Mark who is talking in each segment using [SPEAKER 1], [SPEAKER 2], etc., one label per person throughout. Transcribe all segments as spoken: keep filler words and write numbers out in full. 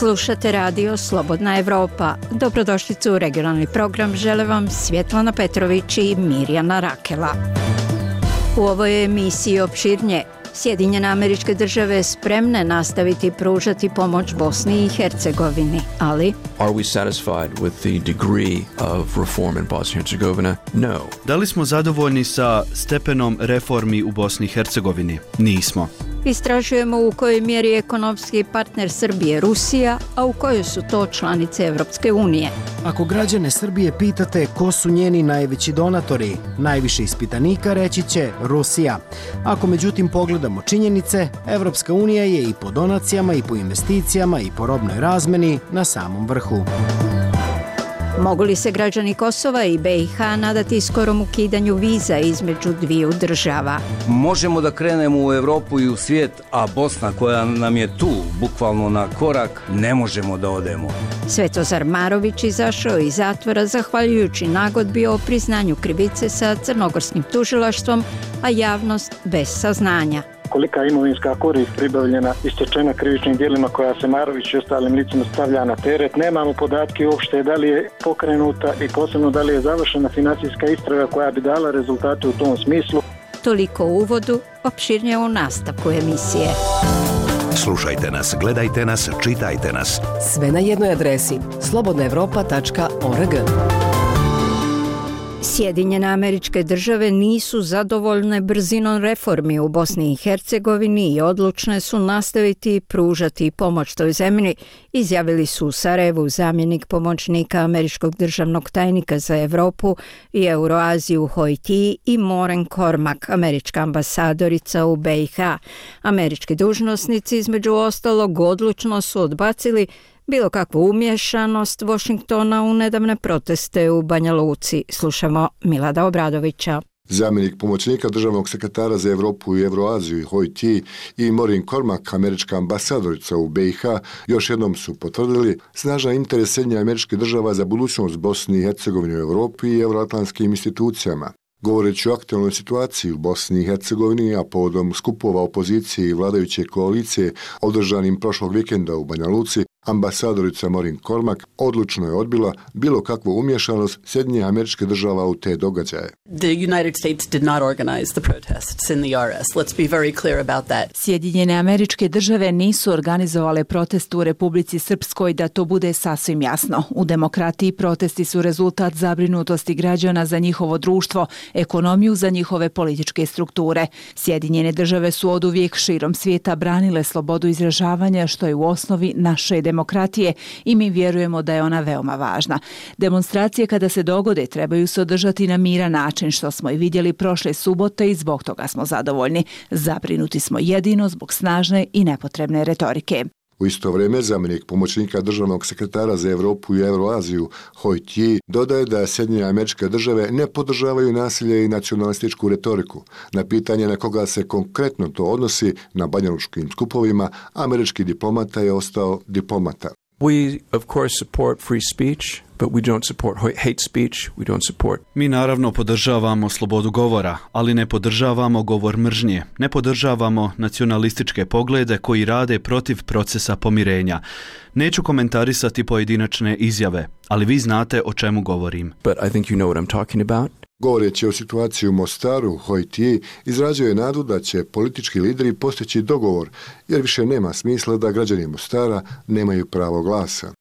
[SPEAKER 1] Slušate radio Slobodna Evropa. Dobrodošlicu u regionalni program žele vam Svjetlana Petrović i Mirjana Rakela. U ovoj emisiji opširnije. Sjedinjene Američke Države spremne nastaviti pružati pomoć Bosni i Hercegovini, ali
[SPEAKER 2] Are we satisfied with the degree of reform in Bosnia and Herzegovina? No.
[SPEAKER 3] Da li smo zadovoljni sa stepenom reformi u Bosni i Hercegovini? Nismo.
[SPEAKER 1] Istražujemo u kojoj mjeri je ekonomski partner Srbije Rusija, a u kojoj su to članice Evropske unije.
[SPEAKER 4] Ako građane Srbije pitate ko su njeni najveći donatori, najviše ispitanika reći će Rusija. Ako međutim pogledamo činjenice, Evropska unija je i po donacijama i po investicijama i po robnoj razmeni na samom vrhu.
[SPEAKER 1] Mogu li se građani Kosova i B i H nadati skorom ukidanju viza između dviju država?
[SPEAKER 5] Možemo da krenemo u Evropu i u svijet, a Bosna koja nam je tu, bukvalno na korak, ne možemo da odemo.
[SPEAKER 1] Svetozar Marović izašao iz zatvora zahvaljujući nagodbi o priznanju krivice sa crnogorskim tužilaštvom, a javnost bez saznanja.
[SPEAKER 6] Kolika imovinska korist pribavljena i stečena krivičnim djelima koja se Marović i ostalim licima stavlja na teret. Nemamo podatke uopšte da li je pokrenuta i posebno da li je završena financijska istraga koja bi dala rezultate u tom smislu.
[SPEAKER 1] Toliko u uvodu, opširnije u nastavku emisije.
[SPEAKER 7] Slušajte nas, gledajte nas, čitajte nas.
[SPEAKER 8] Sve na jednoj adresi slobodna evropa tačka org.
[SPEAKER 1] Sjedinjene Američke Države nisu zadovoljne brzinom reformi u Bosni i Hercegovini i odlučne su nastaviti pružati pomoć toj zemlji, izjavili su u Sarajevu zamjenik pomoćnika američkog državnog tajnika za Evropu i Euroaziju Hoi Ti i Maureen Cormack, američka ambasadorica u B i H. Američki dužnosnici između ostalog odlučno su odbacili bilo kakvu umješanost Washingtona u nedavne proteste u Banja Luci. Slušamo Milada Obradovića.
[SPEAKER 9] Zamjenik pomoćnika državnog sekretara za Evropu i Euroaziju Hoi Ti i Maureen Cormack, američka ambasadorica u B i H, još jednom su potvrdili snažan interes Sjedinjenih Američkih Država za budućnost Bosni i Hercegovine u Europi i euroatlantskim institucijama. Govoreći o aktualnoj situaciji u Bosni i Hercegovini, a povodom skupova opozicije i vladajuće koalicije održanim prošlog vikenda u Banja Luci, ambasadorica Maureen Cormack odlučno je odbila bilo kakvu umješanost Sjedinjenih Američkih Država u te događaje.
[SPEAKER 10] The United States did not organize the protests in the R S. Let's be very clear about that.
[SPEAKER 11] Sjedinjene Američke Države nisu organizovale protest u Republici Srpskoj, da to bude sasvim jasno. U demokratiji protesti su rezultat zabrinutosti građana za njihovo društvo, ekonomiju, za njihove političke strukture. Sjedinjene Države su oduvijek širom svijeta branile slobodu izražavanja, što je u osnovi naše demokratije, i mi vjerujemo da je ona veoma važna. Demonstracije kada se dogode trebaju se održati na miran način, što smo i vidjeli prošle subote, i zbog toga smo zadovoljni. Zabrinuti smo jedino zbog snažne i nepotrebne retorike.
[SPEAKER 9] U isto vrijeme zamjenik pomoćnika državnog sekretara za Evropu i Euroaziju Hoi Ti dodaje da Sjedinjene Američke Države ne podržavaju nasilje i nacionalističku retoriku. Na pitanje na koga se konkretno to odnosi na banjalučkim skupovima, američki diplomata je ostao diplomata.
[SPEAKER 2] We, of course, support free speech, but we don't support hate speech, we don't support...
[SPEAKER 3] Mi naravno podržavamo slobodu govora, ali ne podržavamo govor mržnje. Ne podržavamo nacionalističke poglede koji rade protiv procesa pomirenja. Neću komentarisati pojedinačne izjave, ali vi znate o čemu govorim.
[SPEAKER 2] But I think you know what I'm talking about.
[SPEAKER 9] Govoreći o situaciji u Mostaru, Hoi Ti izrazio je nadu da će politički lideri postići dogovor, jer više nema smisla da građani Mostara nemaju pravo glasa.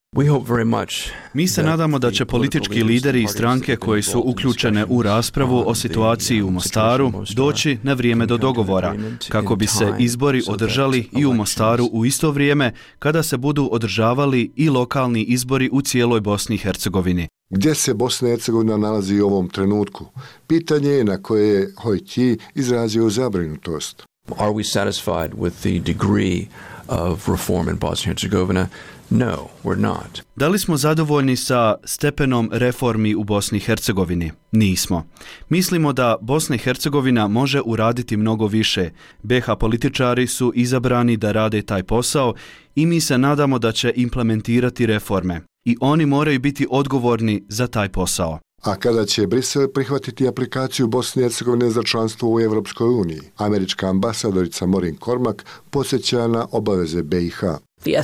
[SPEAKER 3] Mi se nadamo da će politički lideri i stranke koji su uključene u raspravu o situaciji u Mostaru doći na vrijeme do dogovora, kako bi se izbori održali i u Mostaru u isto vrijeme kada se budu održavali i lokalni izbori u cijeloj Bosni i Hercegovini.
[SPEAKER 9] Gdje se Bosna i Hercegovina nalazi u ovom trenutku? Pitanje je na koje je Hoi Ti izrazio zabrinutost.
[SPEAKER 2] Are we satisfied with the degree of reform in Bosnia and Herzegovina? No, we're not.
[SPEAKER 3] Da li smo zadovoljni sa stepenom reformi u Bosni i Hercegovini? Nismo. Mislimo da Bosna i Hercegovina može uraditi mnogo više. B H političari su izabrani da rade taj posao i mi se nadamo da će implementirati reforme. I oni moraju biti odgovorni za taj posao.
[SPEAKER 9] A kada će Brisel prihvatiti aplikaciju Bosne i Hercegovine za članstvo u Evropskoj uniji? Američka ambasadorica Maureen Cormack podsjeća na obaveze B i H.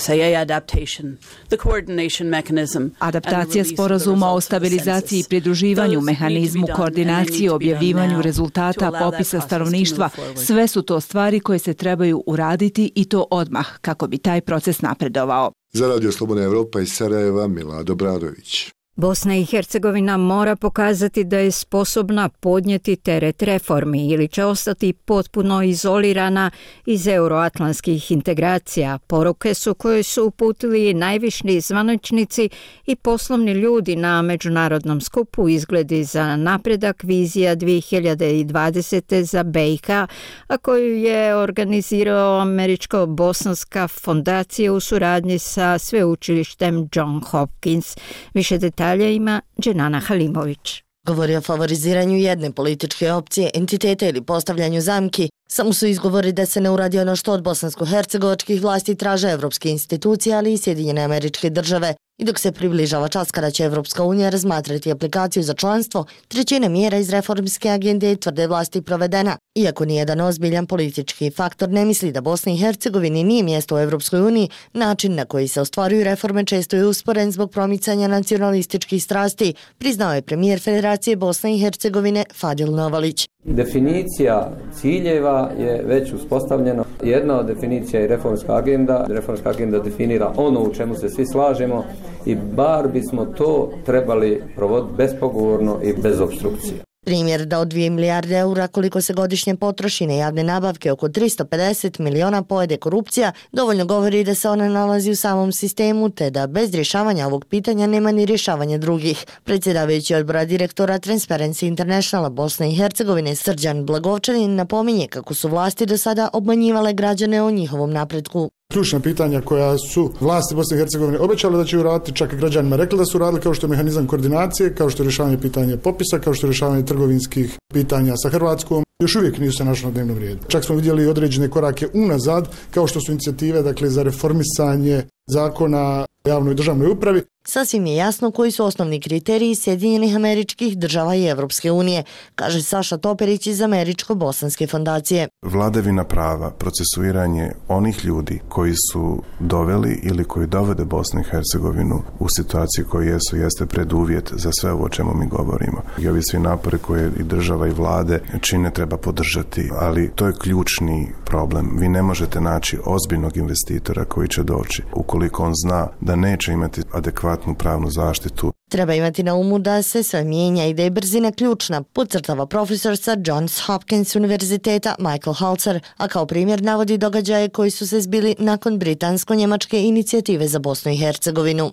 [SPEAKER 11] Adaptacija sporazuma o stabilizaciji i pridruživanju, mehanizmu koordinacije, objavljivanju rezultata popisa stanovništva, sve su to stvari koje se trebaju uraditi i to odmah kako bi taj proces napredovao.
[SPEAKER 9] Za Radio Slobodna Evropa iz Sarajeva, Milad Obradović.
[SPEAKER 1] Bosna i Hercegovina mora pokazati da je sposobna podnijeti teret reformi ili će ostati potpuno izolirana iz euroatlantskih integracija. Poruke su koje su uputili najviši zvaničnici i poslovni ljudi na međunarodnom skupu Izgledi za napredak vizija dvije hiljade dvadesete za B i H, a koju je organizirao Američko-bosanska fondacija u suradnji sa sveučilištem John Hopkins. Više detalja ima Dženana Halimović.
[SPEAKER 12] Govori o favoriziranju jedne političke opcije, entiteta ili postavljanju zamki. Samo su izgovori da se ne uradi ono što od bosansko-hercegovačkih vlasti traže evropske institucije, ali i Sjedinjene Američke Države. I dok se približava čas kada će Evropska unija razmatrati aplikaciju za članstvo, trećina mjera iz reformske agende tvrde vlasti provedena. Iako nijedan ozbiljan politički faktor ne misli da Bosni i Hercegovini nije mjesto u Evropskoj uniji, način na koji se ostvaruju reforme često je usporen zbog promicanja nacionalističkih strasti, priznao je premijer Federacije Bosne i Hercegovine Fadil Novalić.
[SPEAKER 13] Definicija ciljeva je već uspostavljena. Jedna od definicija je reformska agenda. Reformska agenda definira ono u čemu se svi slažemo i bar bismo to trebali provoditi bespogovorno i bez opstrukcije.
[SPEAKER 12] Primjer da od dvije milijarde eura koliko se godišnje potroši na javne nabavke oko tristo pedeset miliona pojede korupcija, dovoljno govori da se ona nalazi u samom sistemu te da bez rješavanja ovog pitanja nema ni rješavanja drugih. Predsjedavajući odbora direktora Transparency Internationala Bosne i Hercegovine Srđan Blagovčanin napominje kako su vlasti do sada obmanjivale građane o njihovom napretku.
[SPEAKER 14] Ključna pitanja koja su vlasti Bosne i Hercegovine obećale da će uraditi, čak i građanima rekli da su uradili, kao što je mehanizam koordinacije, kao što je rješavanje pitanja popisa, kao što je rješavanje trgovinskih pitanja sa Hrvatskom, još uvijek nisu se našli na dnevnom redu. Čak smo vidjeli određene korake unazad, kao što su inicijative dakle, za reformisanje zakona o javnoj i državnoj upravi.
[SPEAKER 12] Sasvim je jasno koji su osnovni kriteriji Sjedinjenih Američkih Država i Evropske unije, kaže Saša Toperić iz Američko-bosanske fondacije.
[SPEAKER 15] Vladavina prava, procesuiranje onih ljudi koji su doveli ili koji dovede Bosnu i Hercegovinu u situaciju koju jesu, jeste preduvjet za sve ovo o čemu mi govorimo. I ovi svi napori koje i država i vlade čine treba podržati, ali to je ključni problem. Vi ne možete naći ozbiljnog investitora koji će doći ukoliko on zna da neće imati adekvatnu pravnu zaštitu.
[SPEAKER 12] Treba imati na umu da se sve mijenja i da je brzina ključna, podcrtava profesor sa Johns Hopkins univerziteta Michael Halzer, a kao primjer navodi događaje koji su se zbili nakon britansko-njemačke inicijative za Bosnu i Hercegovinu.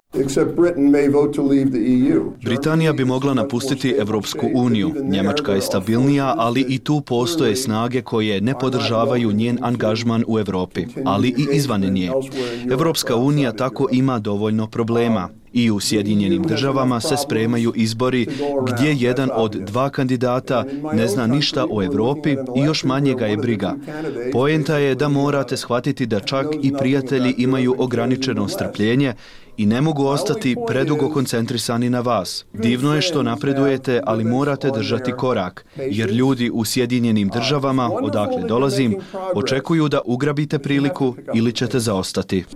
[SPEAKER 3] Britanija bi mogla napustiti Evropsku uniju. Njemačka je stabilnija, ali i tu postoje snage koje ne podržavaju njen angažman u Europi, ali i izvan nje. Evropska unija tako ima dovoljno problema. I u Sjedinjenim Državama se spremaju izbori gdje jedan od dva kandidata ne zna ništa o Europi i još manje ga je briga. Poenta je da morate shvatiti da čak i prijatelji imaju ograničeno strpljenje i ne mogu ostati predugo koncentrisani na vas. Divno je što napredujete, ali morate držati korak, jer ljudi u Sjedinjenim Državama, odakle dolazim, očekuju da ugrabite priliku ili ćete zaostati.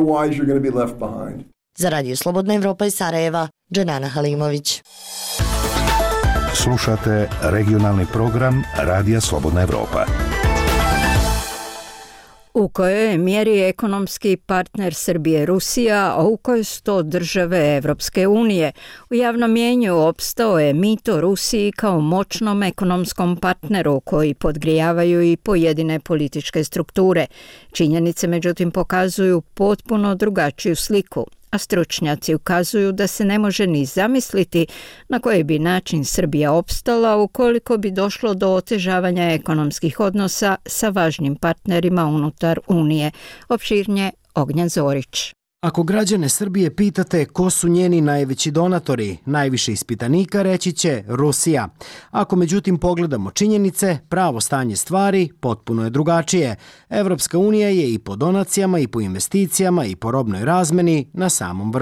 [SPEAKER 12] Za Radio Slobodna Evropa iz Sarajeva, Dženana Halimović.
[SPEAKER 7] Slušate regionalni program Radija Slobodna Evropa.
[SPEAKER 1] U kojoj je mjeri ekonomski partner Srbije Rusija, a u kojoj su to države Evropske unije. U javnom mjenju opstao je mito Rusiji kao moćnom ekonomskom partneru koji podgrijavaju i pojedine političke strukture. Činjenice međutim pokazuju potpuno drugačiju sliku, a stručnjaci ukazuju da se ne može ni zamisliti na koji bi način Srbija opstala ukoliko bi došlo do otežavanja ekonomskih odnosa sa važnim partnerima unutar Unije. Opširnije Ognjen Zorić.
[SPEAKER 4] Ako građane Srbije pitate ko su njeni najveći donatori, najviše ispitanika reći će Rusija. Ako međutim pogledamo činjenice, pravo stanje stvari potpuno je drugačije. Evropska unija je i po donacijama i po investicijama i po robnoj razmeni na samom vrhu.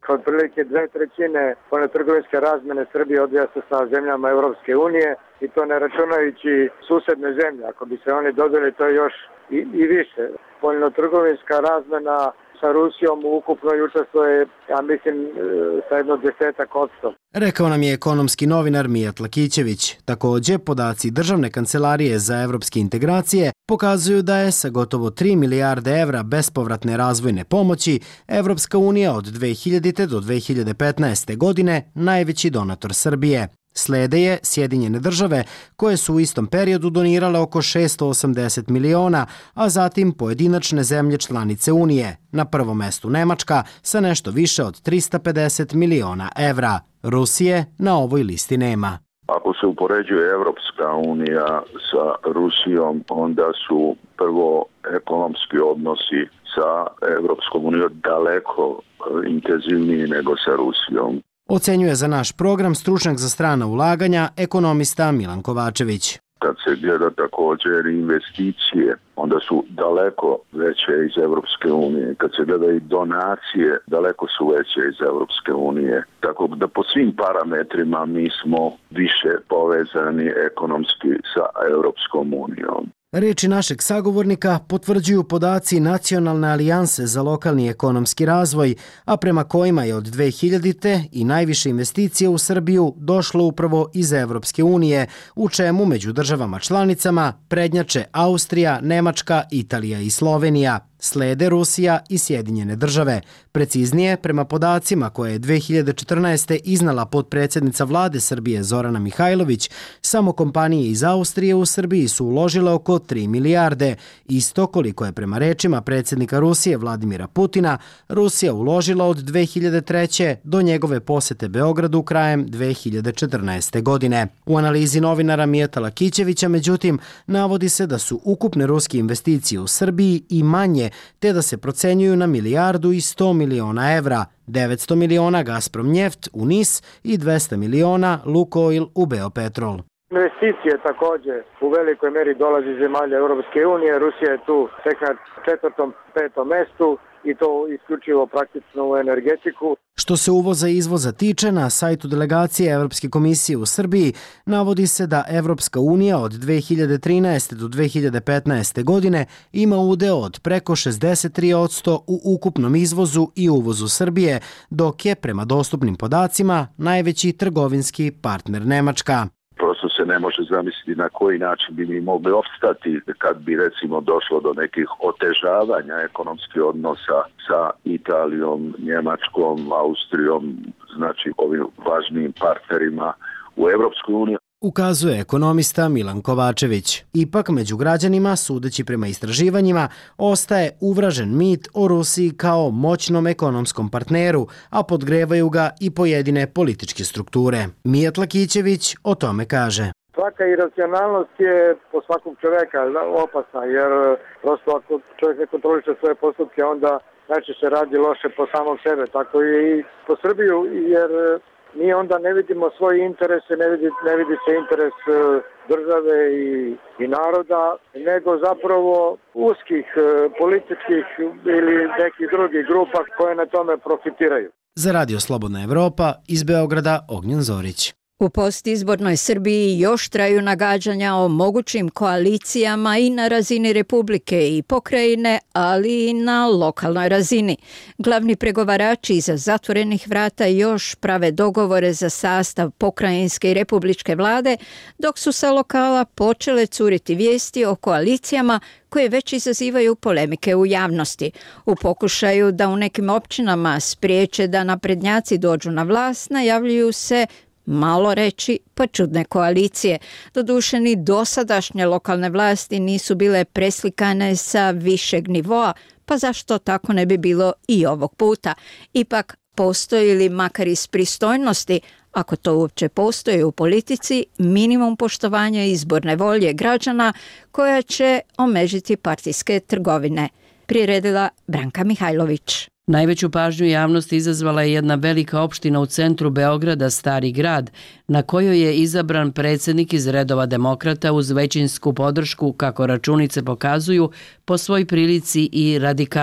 [SPEAKER 6] Otprilike dve trećine trgovinske razmene Srbije odvija se sa zemljama Europske unije i to ne računajući susedne zemlje. Ako bi se oni dodali, to je još i, i više. Spoljnotrgovinska razmena sa Rusijom ukupno učestvuje, ja mislim, sa jedno desetak odsto.
[SPEAKER 4] Rekao nam je ekonomski novinar Mijat Lakićević. Također, podaci Državne kancelarije za evropske integracije pokazuju da je sa gotovo tri milijarde evra bespovratne razvojne pomoći Evropska unija od dve hiljadite do dve hiljade petnaeste. godine najveći donator Srbije. Slede je Sjedinjene države, koje su u istom periodu donirale oko šesto osamdeset miliona, a zatim pojedinačne zemlje članice Unije. Na prvom mestu Nemačka sa nešto više od trista pedeset miliona evra. Rusije na ovoj listi nema.
[SPEAKER 16] Ako se upoređuje Evropska unija sa Rusijom, onda su prvo ekonomski odnosi sa Evropskom unijom daleko intenzivniji nego sa Rusijom.
[SPEAKER 4] Ocenjuje za naš program stručnjak za strana ulaganja, ekonomista Milan Kovačević.
[SPEAKER 16] Kad se gleda također investicije, onda su daleko veće iz Evropske unije. Kad se gleda i donacije, daleko su veće iz Evropske unije. Tako da po svim parametrima mi smo više povezani ekonomski sa Evropskom unijom.
[SPEAKER 4] Reči našeg sagovornika potvrđuju podaci Nacionalne alijanse za lokalni ekonomski razvoj, a prema kojima je od dve hiljadite. i najviše investicije u Srbiju došlo upravo iz Evropske unije, u čemu među državama članicama prednjače Austrija, Nemačka, Italija i Slovenija. Slede Rusija i Sjedinjene države. Preciznije, prema podacima koje je dve hiljade četrnaeste. iznala potpredsjednica vlade Srbije Zorana Mihajlović, samo kompanije iz Austrije u Srbiji su uložile oko tri milijarde. Isto koliko je prema rečima predsjednika Rusije Vladimira Putina, Rusija uložila od dve hiljade treće. do njegove posete Beogradu krajem dve hiljade četrnaeste. godine. U analizi novinara Mijata Lakićevića, međutim, navodi se da su ukupne ruske investicije u Srbiji i manje, te da se procenjuju na milijardu i sto miliona evra, devetsto miliona Gazprom Njeft u Nis i dvesta miliona Lukoil u Beopetrol.
[SPEAKER 6] Investicije također u velikoj meri dolazi iz zemalja Europske unije. Rusija je tu tek na četvrtom, petom mestu i to isključivo praktično u energetiku.
[SPEAKER 4] Što se uvoza i izvoza tiče, na sajtu delegacije Evropske komisije u Srbiji navodi se da Evropska unija od dve hiljade trinaeste. do dve hiljade petnaeste. godine ima udeo od preko šezdeset tri posto u ukupnom izvozu i uvozu Srbije, dok je prema dostupnim podacima najveći trgovinski partner Nemačka.
[SPEAKER 16] Prosto se ne može zamisliti na koji način bi mi mogli opstati kad bi recimo došlo do nekih otežavanja ekonomskih odnosa sa Italijom, Njemačkom, Austrijom, znači ovim važnijim partnerima u Evropskoj uniji.
[SPEAKER 4] Ukazuje ekonomista Milan Kovačević. Ipak među građanima, sudeći prema istraživanjima, ostaje uvražen mit o Rusiji kao moćnom ekonomskom partneru, a podgrevaju ga i pojedine političke strukture. Mijat Lakićević o tome kaže.
[SPEAKER 6] Svaka iracionalnost je po svakog čovjeka opasna, jer prosto ako čovjek ne kontroliše svoje postupke, onda najčešće radi loše po samom sebe, tako i po Srbiju, jer mi onda ne vidimo svoje interese, ne vidi, ne vidi se interes države i, i naroda, nego zapravo uskih političkih ili nekih drugih grupa koje na tome profitiraju.
[SPEAKER 4] Za Radio Slobodna Evropa iz Beograda Ognjen Zorić.
[SPEAKER 1] U postizbornoj Srbiji još traju nagađanja o mogućim koalicijama i na razini Republike i pokrajine, ali i na lokalnoj razini. Glavni pregovarači iza zatvorenih vrata još prave dogovore za sastav pokrajinske i republičke vlade, dok su sa lokala počele curiti vijesti o koalicijama koje već izazivaju polemike u javnosti. U pokušaju da u nekim općinama spriječe da naprednjaci dođu na vlast, najavljuju se malo reći pa čudne koalicije. Doduše ni dosadašnje lokalne vlasti nisu bile preslikane sa višeg nivoa, pa zašto tako ne bi bilo i ovog puta? Ipak postoji li makar iz pristojnosti, ako to uopće postoji u politici, minimum poštovanja izborne volje građana koja će omežiti partijske trgovine? Priredila Branka Mihajlović.
[SPEAKER 17] Najveću pažnju javnosti izazvala je jedna velika opština u centru Beograda, Stari grad, na kojoj je izabran predsjednik iz redova demokrata uz većinsku podršku, kako računice pokazuju, po svoj prilici i radikala.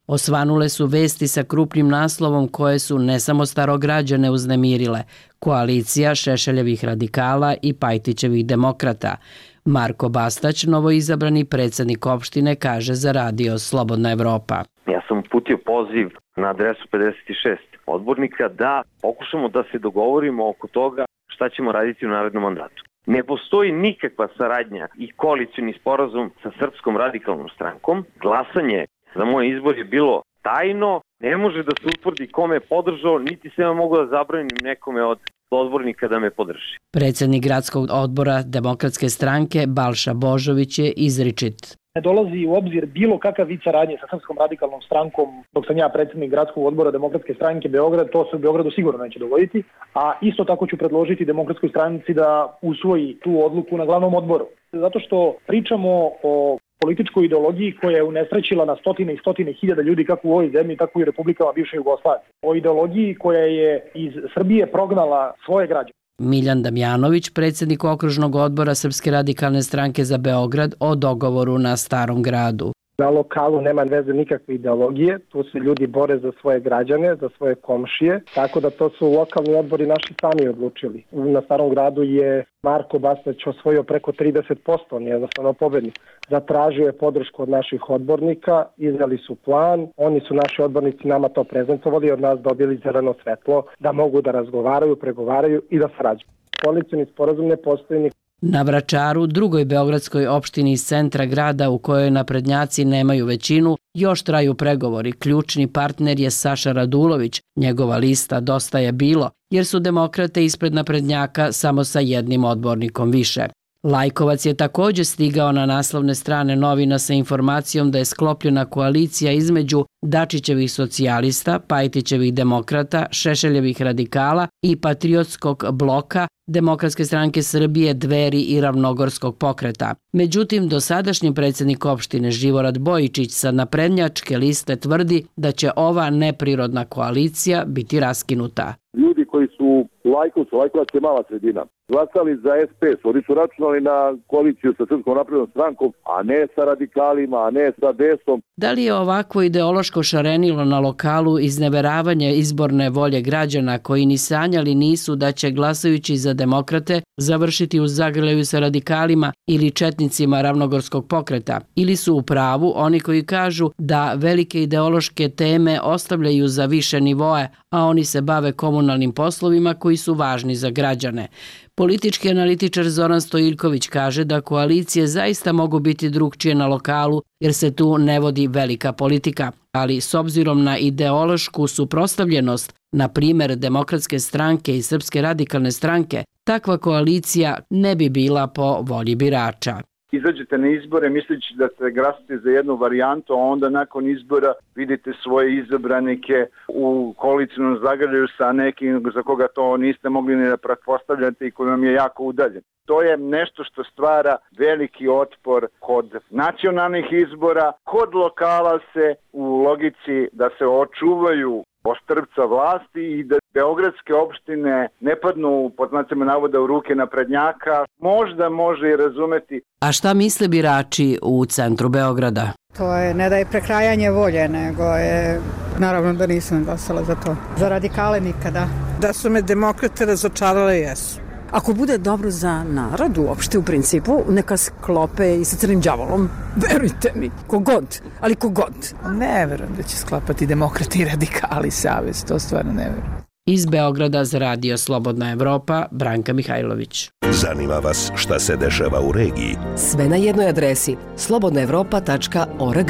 [SPEAKER 17] Osvanule su vesti sa krupnim naslovom koje su ne samo starograđane uznemirile, koalicija Šešeljevih radikala i Pajtićevih demokrata. Marko Bastać, novoizabrani predsjednik opštine, kaže za radio Slobodna Evropa.
[SPEAKER 18] Ja sam uputio poziv na adresu pedeset šest odbornika da pokušamo da se dogovorimo oko toga šta ćemo raditi u narednom mandatu. Ne postoji nikakva saradnja i koalicioni sporazum sa Srpskom radikalnom strankom. Glasanje za moj izbor je bilo tajno, ne može da se utvrdi kome je podržao, niti se ja mogu da zabranim nekome od odbornika da me podrži.
[SPEAKER 17] Predsjednik gradskog odbora Demokratske stranke Balša Božović je izričit.
[SPEAKER 19] Ne dolazi u obzir bilo kakav vid saradnje sa Srpskom radikalnom strankom dok sam ja predsjednik gradskog odbora Demokratske stranke Beograd, to se u Beogradu sigurno neće dogoditi, a isto tako ću predložiti Demokratskoj stranci da usvoji tu odluku na glavnom odboru. Zato što pričamo o političkoj ideologiji koja je unesrećila na stotine i stotine hiljada ljudi kako u ovoj zemlji, tako i u republikama bivše Jugoslavije. O ideologiji koja je iz Srbije prognala svoje građane.
[SPEAKER 17] Miljan Damjanović, predsjednik okružnog odbora Srpske radikalne stranke za Beograd o dogovoru na Starom gradu.
[SPEAKER 20] Na lokalu nema veze nikakve ideologije, tu se ljudi bore za svoje građane, za svoje komšije, tako da to su lokalni odbori naši sami odlučili. Na Starom gradu je Marko Bastać osvojio preko trideset posto, on je jednostavno pobednik. Zatražio je podršku od naših odbornika, izdali su plan, oni su naši odbornici nama to prezentovali i od nas dobili zeleno svetlo da mogu da razgovaraju, pregovaraju i da sarađuju. Koalicioni sporazum ne postoji ni.
[SPEAKER 17] Na Vračaru, drugoj beogradskoj opštini iz centra grada u kojoj naprednjaci nemaju većinu, još traju pregovori. Ključni partner je Saša Radulović. Njegova lista Dosta je bilo, jer su demokrate ispred naprednjaka samo sa jednim odbornikom više. Lajkovac je također stigao na naslovne strane novina sa informacijom da je sklopljena koalicija između Dačićevih socijalista, Pajtićevih demokrata, Šešeljevih radikala i Patriotskog bloka, Demokratske stranke Srbije, Dveri i Ravnogorskog pokreta. Međutim, dosadašnji predsjednik opštine Živorad Bojičić sa naprednjačke liste tvrdi da će ova neprirodna koalicija biti raskinuta.
[SPEAKER 21] Ljudi koji su u Lajkovcu, Lajkovac je mala sredina, glasali za es pe es, oni su računali na koaliciju sa Srpskom naprednom strankom, a ne sa radikalima, a ne sa desom.
[SPEAKER 17] Da li je ovako ideološko šarenilo na lokalu izneveravanje izborne volje građana koji ni sanjali nisu da će glasajući za demokrate završiti u zagrljaju sa radikalima ili četnicima Ravnogorskog pokreta? Ili su u pravu oni koji kažu da velike ideološke teme ostavljaju za više nivoe, a oni se bave komunalnim poslovima koji su važni za građane? Politički analitičar Zoran Stojiljković kaže da koalicije zaista mogu biti drugčije na lokalu jer se tu ne vodi velika politika, ali s obzirom na ideološku suprotstavljenost, na primjer Demokratske stranke i Srpske radikalne stranke, takva koalicija ne bi bila po volji birača.
[SPEAKER 22] Izađete na izbore misleći da ste glasate za jednu varijantu, a onda nakon izbora vidite svoje izabranike u koalicijnom zagrljaju sa nekim za koga to niste mogli ni da pretpostavljate i koji vam je jako udaljen. To je nešto što stvara veliki otpor kod nacionalnih izbora, kod lokala se u logici da se očuvaju ostrvca vlasti i da beogradske opštine ne padnu pod znacima navoda u ruke naprednjaka, možda može i razumeti.
[SPEAKER 17] A šta misle birači u centru Beograda?
[SPEAKER 23] To je ne da je prekrajanje volje, nego je, naravno da nisam glasala za to. Za radikale nikada.
[SPEAKER 24] Da su me demokrate razočarale, jesu.
[SPEAKER 25] Ako bude dobro za narod uopšte u principu, neka sklope i sa crnim đavolom. Verujte mi, kogod, ali kogod.
[SPEAKER 24] Ne verujem da će sklapati demokrati i radikali savez, to stvarno ne verujem.
[SPEAKER 17] Iz Beograda za radio Slobodna Evropa, Branka Mihajlović.
[SPEAKER 7] Zanima vas šta se dešava u regiji?
[SPEAKER 8] Sve na jednoj adresi slobodna evropa tačka org.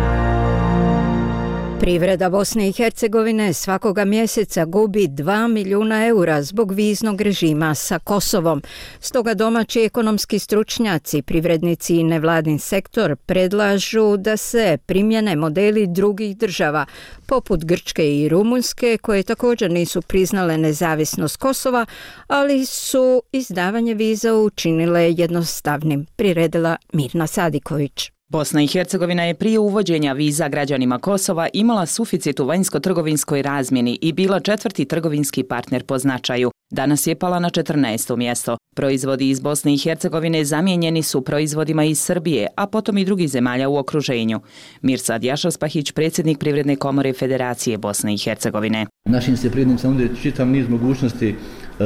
[SPEAKER 1] Privreda Bosne i Hercegovine svakoga mjeseca gubi dva milijuna eura zbog viznog režima sa Kosovom. Stoga domaći ekonomski stručnjaci, privrednici i nevladin sektor predlažu da se primjene modeli drugih država, poput Grčke i Rumunjske, koje također nisu priznale nezavisnost Kosova, ali su izdavanje viza učinile jednostavnim, priredila Mirna Sadiković.
[SPEAKER 26] Bosna i Hercegovina je prije uvođenja viza građanima Kosova imala suficit u vanjsko-trgovinskoj razmjeni i bila četvrti trgovinski partner po značaju. Danas je pala na četrnaesto mjesto. Proizvodi iz Bosne i Hercegovine zamijenjeni su proizvodima iz Srbije, a potom i drugih zemalja u okruženju. Mirsad Jašospahić, predsjednik Privredne komore Federacije Bosne i Hercegovine.
[SPEAKER 2] Našim se privrednicima nude čitav niz mogućnosti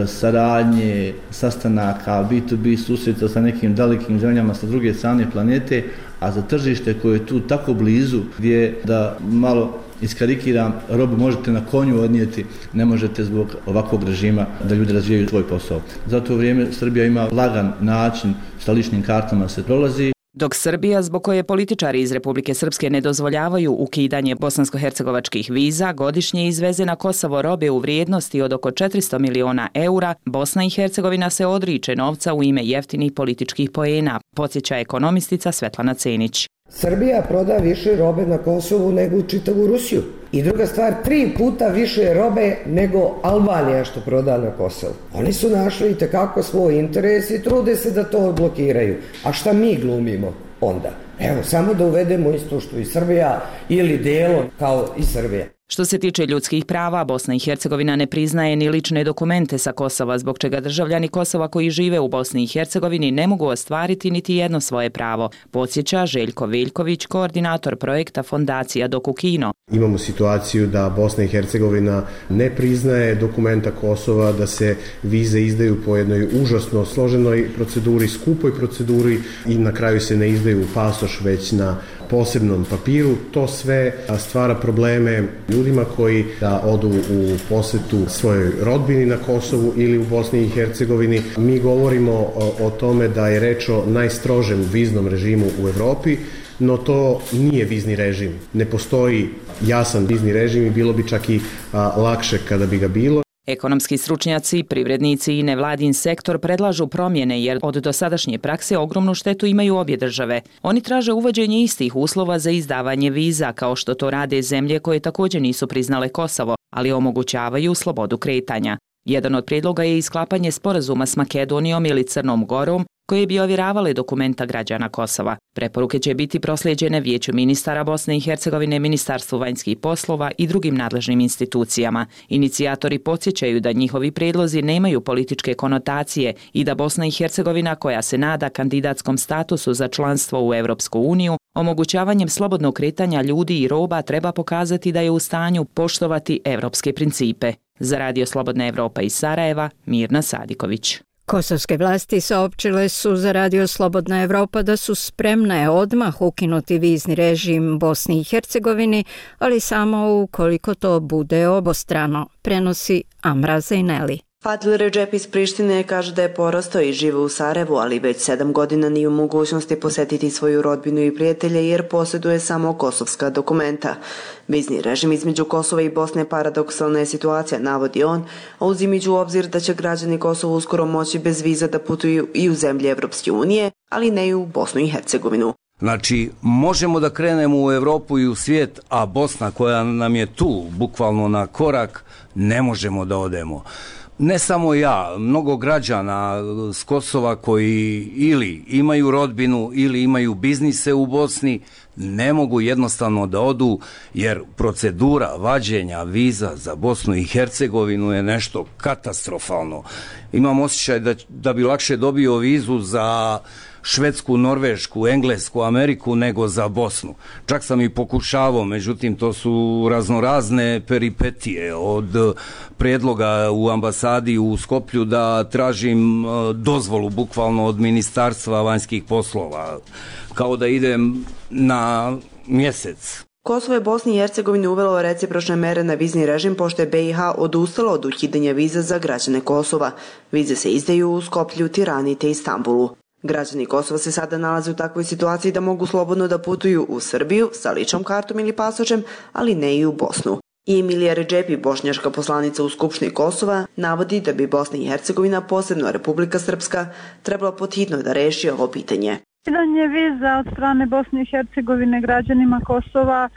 [SPEAKER 2] saradnje, sastanaka, B to B susreta sa nekim dalekim zemljama sa druge strane planete, a za tržište koje je tu tako blizu, gdje da malo iskarikiram, robu možete na konju odnijeti, ne možete zbog ovakvog režima da ljudi razvijaju svoj posao. Za to vrijeme Srbija ima lagan način, sa ličnim kartama se prolazi.
[SPEAKER 26] Dok Srbija, zbog koje političari iz Republike Srpske ne dozvoljavaju ukidanje bosansko-hercegovačkih viza, godišnje izveze na Kosovo robe u vrijednosti od oko četiristo miliona eura, Bosna i Hercegovina se odriče novca u ime jeftinih političkih poena, podsjeća ekonomistica Svetlana Cenić.
[SPEAKER 5] Srbija proda više robe na Kosovu nego u čitavu Rusiju. I druga stvar, tri puta više robe nego Albanija što proda na Kosovu. Oni su našli itekako svoj interes i trude se da to odblokiraju. A šta mi glumimo onda? Evo, samo da uvedemo isto što i Srbija ili delom kao i Srbija.
[SPEAKER 26] Što se tiče ljudskih prava, Bosna i Hercegovina ne priznaje ni lične dokumente sa Kosova, zbog čega državljani Kosova koji žive u Bosni i Hercegovini ne mogu ostvariti niti jedno svoje pravo, podsjeća Željko Veljković, koordinator projekta Fondacija Dokukino.
[SPEAKER 9] Imamo situaciju da Bosna i Hercegovina ne priznaje dokumenta Kosova, da se vize izdaju po jednoj užasno složenoj proceduri, skupoj proceduri i na kraju se ne izdaju pasoš već na posebnom papiru. To sve stvara probleme ljudima koji da odu u posjetu svojoj rodbini na Kosovu ili u Bosni i Hercegovini. Mi govorimo o, o tome da je reč o najstrožem viznom režimu u Europi, no to nije vizni režim. Ne postoji jasan vizni režim i bilo bi čak i a, lakše kada bi ga bilo.
[SPEAKER 26] Ekonomski stručnjaci, privrednici i nevladin sektor predlažu promjene jer od dosadašnje prakse ogromnu štetu imaju obje države. Oni traže uvođenje istih uslova za izdavanje viza kao što to rade zemlje koje također nisu priznale Kosovo, ali omogućavaju slobodu kretanja. Jedan od prijedloga je i sklapanje sporazuma s Makedonijom ili Crnom Gorom koje bi ovjeravale dokumenta građana Kosova. Preporuke će biti proslijeđene Vijeću ministara Bosne i Hercegovine, Ministarstvu vanjskih poslova i drugim nadležnim institucijama. Inicijatori podsjećaju da njihovi prijedlozi nemaju političke konotacije i da Bosna i Hercegovina, koja se nada kandidatskom statusu za članstvo u Europsku uniju, omogućavanjem slobodnog kretanja ljudi i roba treba pokazati da je u stanju poštovati europske principe. Za Radio Slobodna Evropa iz Sarajeva, Mirna Sadiković.
[SPEAKER 1] Kosovske vlasti saopćile su za Radio Slobodna Evropa da su spremne odmah ukinuti vizni režim Bosni i Hercegovini, ali samo ukoliko to bude obostrano, prenosi Amra Zejneli.
[SPEAKER 10] Fadil Redžep iz Prištine kaže da je porastao i žive u Sarajevu, ali već sedam godina nije u mogućnosti posjetiti svoju rodbinu i prijatelje jer posjeduje samo kosovska dokumenta. Vizni režim između Kosova i Bosne paradoksalna je situacija, navodi on, a uzimajući u obzir da će građani Kosova uskoro moći bez viza da putuju i u zemlje Evropske unije, ali ne i u Bosnu i Hercegovinu.
[SPEAKER 11] Znači, možemo da krenemo u Evropu i u svijet, a Bosna koja nam je tu, bukvalno na korak, ne možemo da odemo. Ne samo ja, mnogo građana s Kosova koji ili imaju rodbinu ili imaju biznise u Bosni ne mogu jednostavno da odu jer procedura vađenja viza za Bosnu i Hercegovinu je nešto katastrofalno. Imam osjećaj da, da bi lakše dobio vizu za Švedsku, Norvešku, Englesku, Ameriku nego za Bosnu. Čak sam i pokušavao, međutim to su raznorazne peripetije od prijedloga u ambasadi u Skoplju da tražim dozvolu bukvalno od Ministarstva vanjskih poslova, kao da idem na mjesec.
[SPEAKER 10] Kosovo je Bosni i Hercegovini uvelo recipročne mere na vizni režim pošto je B i H odustalo od ukidanja viza za građane Kosova. Vize se izdaju u Skoplju, Tirani te Istanbulu. Građani Kosova se sada nalaze u takvoj situaciji da mogu slobodno da putuju u Srbiju sa ličnom kartom ili pasošem, ali ne i u Bosnu. I Emilija Redžepi, bošnjačka poslanica u Skupštini Kosova, navodi da bi Bosna i Hercegovina, posebno Republika Srpska, trebala podhitno da reši ovo pitanje.
[SPEAKER 13] Ukidanje viza od strane Bosne i Hercegovine građanima Kosova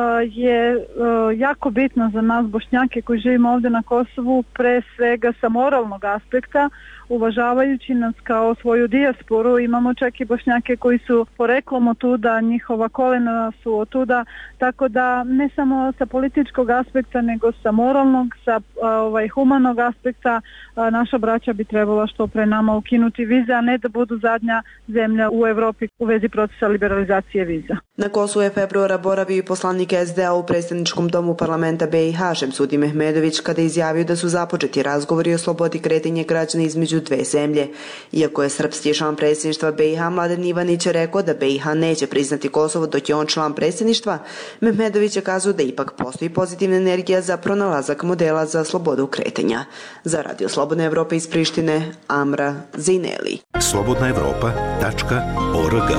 [SPEAKER 13] je jako bitno za nas Bošnjake koji živimo ovdje na Kosovu, pre svega sa moralnog aspekta, uvažavajući nas kao svoju dijasporu. Imamo čak i Bošnjake koji su poreklom otuda, njihova kolena su otuda, tako da ne samo sa političkog aspekta, nego sa moralnog, sa ovaj, humanog aspekta, naša braća bi trebala što pre nama ukinuti vize, a ne da budu zadnja zemlja u Evropi u vezi procesa liberalizacije viza.
[SPEAKER 10] Na Kosovu je februara boravio i poslanik es de a u predstavničkom domu parlamenta be i ha Šemsudin Mehmedović kada je izjavio da su započeti razgovori o slobodi kretanja građana između dve zemlje. Iako je srpski član predsjedništva be i ha Mladen Ivanić rekao da be i ha neće priznati Kosovo dok je on član predsjedništva, Mehmedović je kazao da ipak postoji pozitivna energija za pronalazak modela za slobodu kretanja. Za Radio Slobodne Evrope iz Prištine, Amra Zineli.
[SPEAKER 7] slobodna evropa tačka org.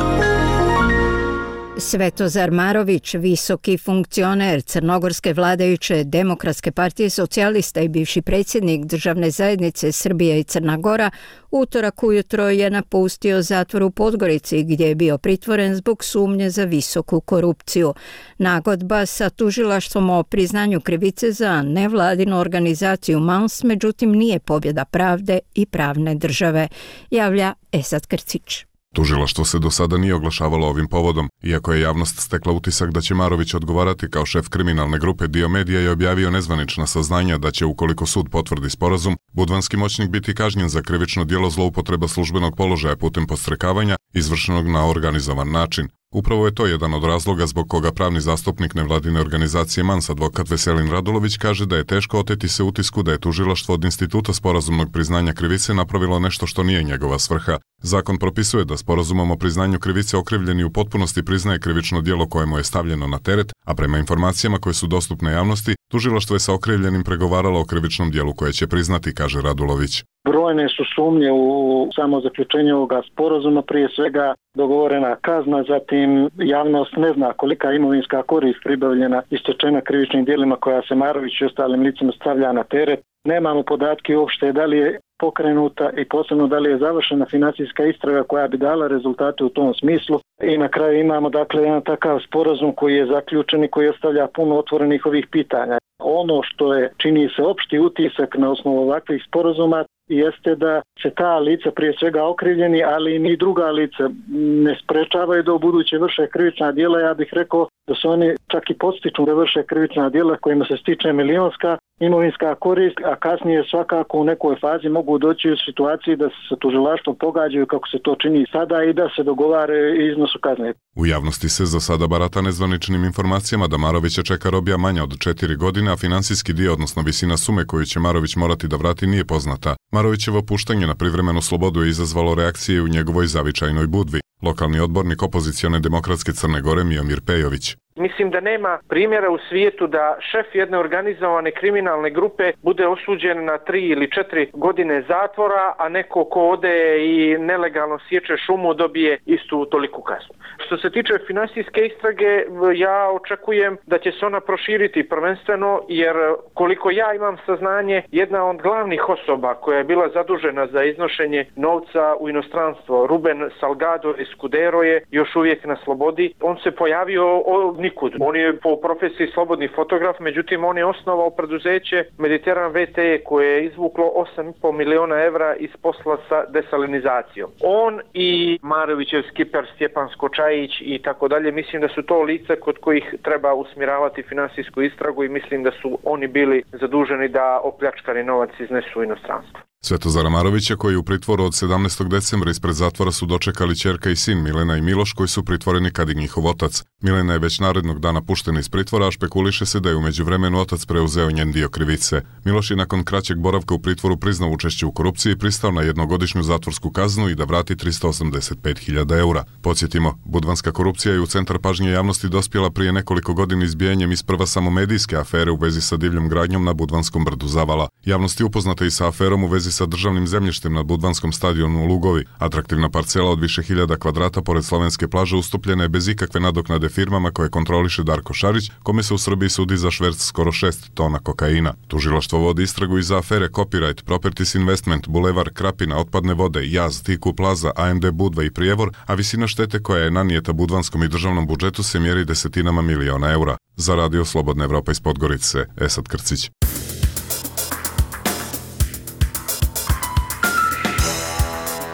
[SPEAKER 1] Svetozar Marović, visoki funkcioner crnogorske vladajuće Demokratske partije socijalista i bivši predsjednik državne zajednice Srbija i Crna Gora, utorak ujutro je napustio zatvor u Podgorici gdje je bio pritvoren zbog sumnje za visoku korupciju. Nagodba sa tužilaštvom o priznanju krivice za nevladinu organizaciju M A N S međutim nije pobjeda pravde i pravne države, javlja Esad Krcić.
[SPEAKER 3] Tužilaštvo se do sada nije oglašavalo ovim povodom, iako je javnost stekla utisak da će Marović odgovarati kao šef kriminalne grupe. Dio medija je objavio nezvanična saznanja da će, ukoliko sud potvrdi sporazum, budvanski moćnik biti kažnjen za krivično djelo zloupotreba službenog položaja putem podstrekavanja izvršenog na organizovan način. Upravo je to jedan od razloga zbog koga pravni zastupnik nevladine organizacije M A N S, advokat Veselin Radulović, kaže da je teško oteti se utisku da je tužilaštvo od instituta sporazumnog priznanja krivice napravilo nešto što nije njegova svrha. Zakon propisuje da sporazumom o priznanju krivice okrivljeni u potpunosti priznaje krivično djelo koje mu je stavljeno na teret, a prema informacijama koje su dostupne javnosti, tužilaštvo je sa okrivljenim pregovaralo o krivičnom djelu koje će priznati, kaže Radulović.
[SPEAKER 20] Brojne su sumnje u samo zaključenje ovoga sporazuma, prije svega dogovorena kazna, zatim javnost ne zna kolika imovinska korist pribavljena istečena krivičnim djelima koja se Marović i ostalim licima stavlja na teret. Nemamo podatke uopšte da li je pokrenuta i posebno da li je završena financijska istraga koja bi dala rezultate u tom smislu. I na kraju imamo dakle jedan takav sporazum koji je zaključen i koji ostavlja puno otvorenih ovih pitanja. Ono što je, čini se, opšti utisak na osnovu ovakvih sporazuma jeste da se ta lica, prije svega okrivljeni, ali i ni druga lica, ne sprečavaju da u buduće vrše krivična djela. Ja bih rekao da se oni čak i podstiču da vrše krivična djela kojima se stiče milionska imovinska korist, a kasnije svakako u nekoj fazi mogu doći u situaciji da se sa tužilaštvom pogađaju kako se to čini sada i da se dogovare iznosu kazne.
[SPEAKER 3] U javnosti se za sada barata nezvaničnim informacijama da Marovića čeka robija manja od četiri godine, a finansijski dio, odnosno visina sume koju će Marović morati da vrati, nije poznata. Marovićevo puštanje na privremenu slobodu je izazvalo reakcije u njegovoj zavičajnoj Budvi. Lokalni odbornik opozicione Demokratske Crne Gore Miomir Pejović.
[SPEAKER 6] Mislim da nema primjera u svijetu da šef jedne organizovane kriminalne grupe bude osuđen na tri ili četiri godine zatvora, a neko ko ode i nelegalno sječe šumu dobije istu toliku kaznu. Što se tiče finansijske istrage, ja očekujem da će se ona proširiti prvenstveno, jer koliko ja imam saznanje, jedna od glavnih osoba koja je bila zadužena za iznošenje novca u inostranstvo, Ruben Salgado Escudero, je još uvijek na slobodi. On se pojavio o nikud. On je po profesiji slobodni fotograf, međutim on je osnovao preduzeće Mediteran ve te koje je izvuklo osam i pol miliona evra iz posla sa desalinizacijom. On i Marovićev skiper Stjepan Skočajić i tako dalje, mislim da su to lica kod kojih treba usmjeravati finansijsku istragu i mislim da su oni bili zaduženi da opljačkani novac iznesu u inostranstvo.
[SPEAKER 3] Svetozara Marovića, koji je u pritvoru od sedamnaestog decembra, ispred zatvora su dočekali ćerka i sin Milena i Miloš, koji su pritvoreni kad i njihov otac. Milena je već narednog dana puštena iz pritvora, a špekuliše se da je u međuvremenu otac preuzeo njen dio krivice. Miloš je nakon kraćeg boravka u pritvoru priznao učešće u korupciji i pristao na jednogodišnju zatvorsku kaznu i da vrati tristo osamdeset pet hiljada eura. Podsjetimo, budvanska korupcija je u centar pažnje javnosti dospjela prije nekoliko godina izbijanjem isprva samo medijske afere u vezi sa divljom gradnjom na Budvanskom brdu Zavala. Javnost je upoznata i sa aferom u vezi sa državnim zemljištem na Budvanskom stadionu Lugovi. Atraktivna parcela od više hiljada kvadrata pored slovenske plaže ustupljena je bez ikakve nadoknade firmama koje kontroliše Darko Šarić, kome se u Srbiji sudi za šverc skoro šest tona kokaina. Tužilaštvo vodi istragu i za afere Copyright, Properties Investment, Bulevar, Krapina, Otpadne vode, Jaz, Tiku Plaza, a em de Budva i Prijevor, a visina štete koja je nanijeta budvanskom i državnom budžetu se mjeri desetinama miliona eura. Za Radio Slobodna Evropa iz Podgorice, Esad Krcić.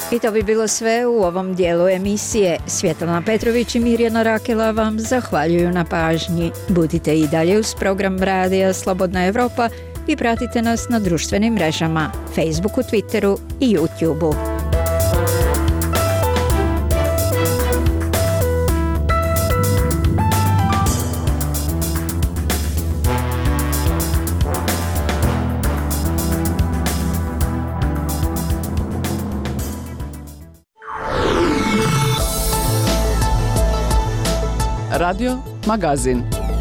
[SPEAKER 1] I to bi bilo sve u ovom dijelu emisije. Svjetlana Petrović i Mirjana Rakela vam zahvaljuju na pažnji. Budite i dalje uz program Radija Slobodna Evropa i pratite nas na društvenim mrežama, Facebooku, Twitteru i YouTubeu.
[SPEAKER 4] Radio Magazin.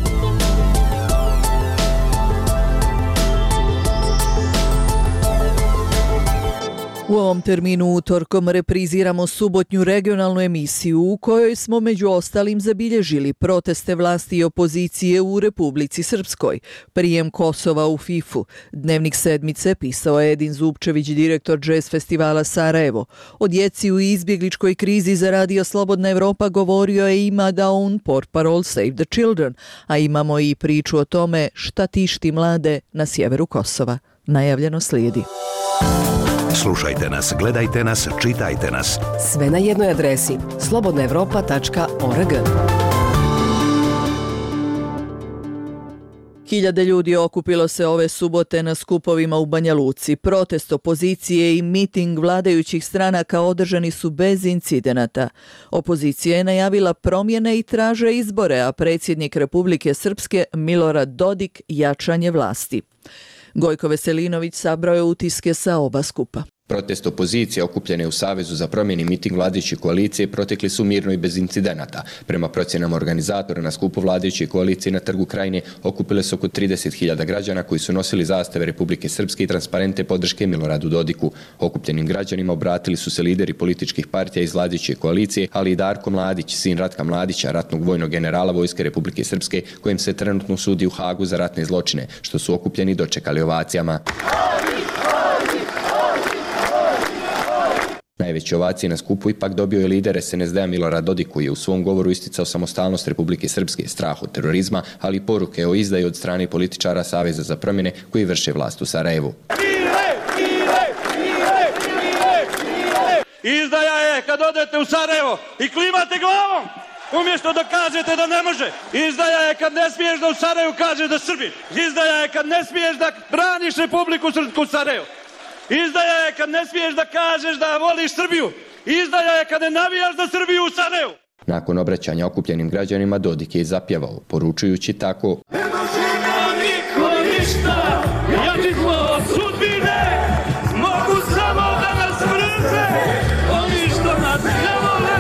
[SPEAKER 4] U ovom terminu utorkom repriziramo subotnju regionalnu emisiju u kojoj smo među ostalim zabilježili proteste vlasti i opozicije u Republici Srpskoj, prijem Kosova u fifu. Dnevnik sedmice pisao je Edin Zupčević, direktor Jazz festivala Sarajevo. O djeci u izbjegličkoj krizi za Radio Slobodna Evropa govorio je Ima Daun, portparol Save the Children, a imamo i priču o tome šta tišti mlade na sjeveru Kosova. Najavljeno slijedi.
[SPEAKER 7] Slušajte nas, gledajte nas, čitajte nas.
[SPEAKER 8] Sve na jednoj adresi slobodna evropa tačka org.
[SPEAKER 4] Hiljade ljudi okupilo se ove subote na skupovima u Banja Luci. Protest opozicije i miting vladajućih stranaka održani su bez incidenata. Opozicija je najavila promjene i traže izbore, a predsjednik Republike Srpske Milorad Dodik jačanje vlasti. Gojko Veselinović sabrao je utiske sa oba skupa.
[SPEAKER 12] Protest opozicije okupljene u Savezu za promjene i miting vladajuće koalicije protekli su mirno i bez incidenata. Prema procjenama organizatora na skupu vladajuće koalicije na Trgu Krajine okupile se oko trideset hiljada građana koji su nosili zastave Republike Srpske i transparente podrške Miloradu Dodiku. Okupljenim građanima obratili su se lideri političkih partija iz vladajuće koalicije, ali i Darko Mladić, sin Ratka Mladića, ratnog vojnog generala Vojske Republike Srpske, kojem se trenutno sudi u Hagu za ratne zločine, što su okupljeni dočekali ovacijama. Najveće ovacije na skupu ipak dobio je lider S N S D-a Milorad Dodik, koji je u svom govoru isticao samostalnost Republike Srpske, strah od terorizma, ali i poruke o izdaji od strane političara Saveza za promjene koji vrše vlast u Sarajevu.
[SPEAKER 14] Izdaja je kad odete u Sarajevo i klimate glavom, umjesto da kažete da ne može. Izdaja je kad ne smiješ da u Sarajevu kažeš da Srbi. Izdaja je kad ne smiješ da braniš Republiku Srpsku u Sarajevu. Izdaja je kad ne smiješ da kažeš da voliš Srbiju. Izdaja je kad ne navijaš za Srbiju u Sarajevu.
[SPEAKER 12] Nakon obraćanja okupljenim građanima Dodik je zapjevao, poručujući tako:
[SPEAKER 14] Ne može nam niko ništa, jači smo od sudbine, mogu samo da nas mrze, oni što nas ne vole.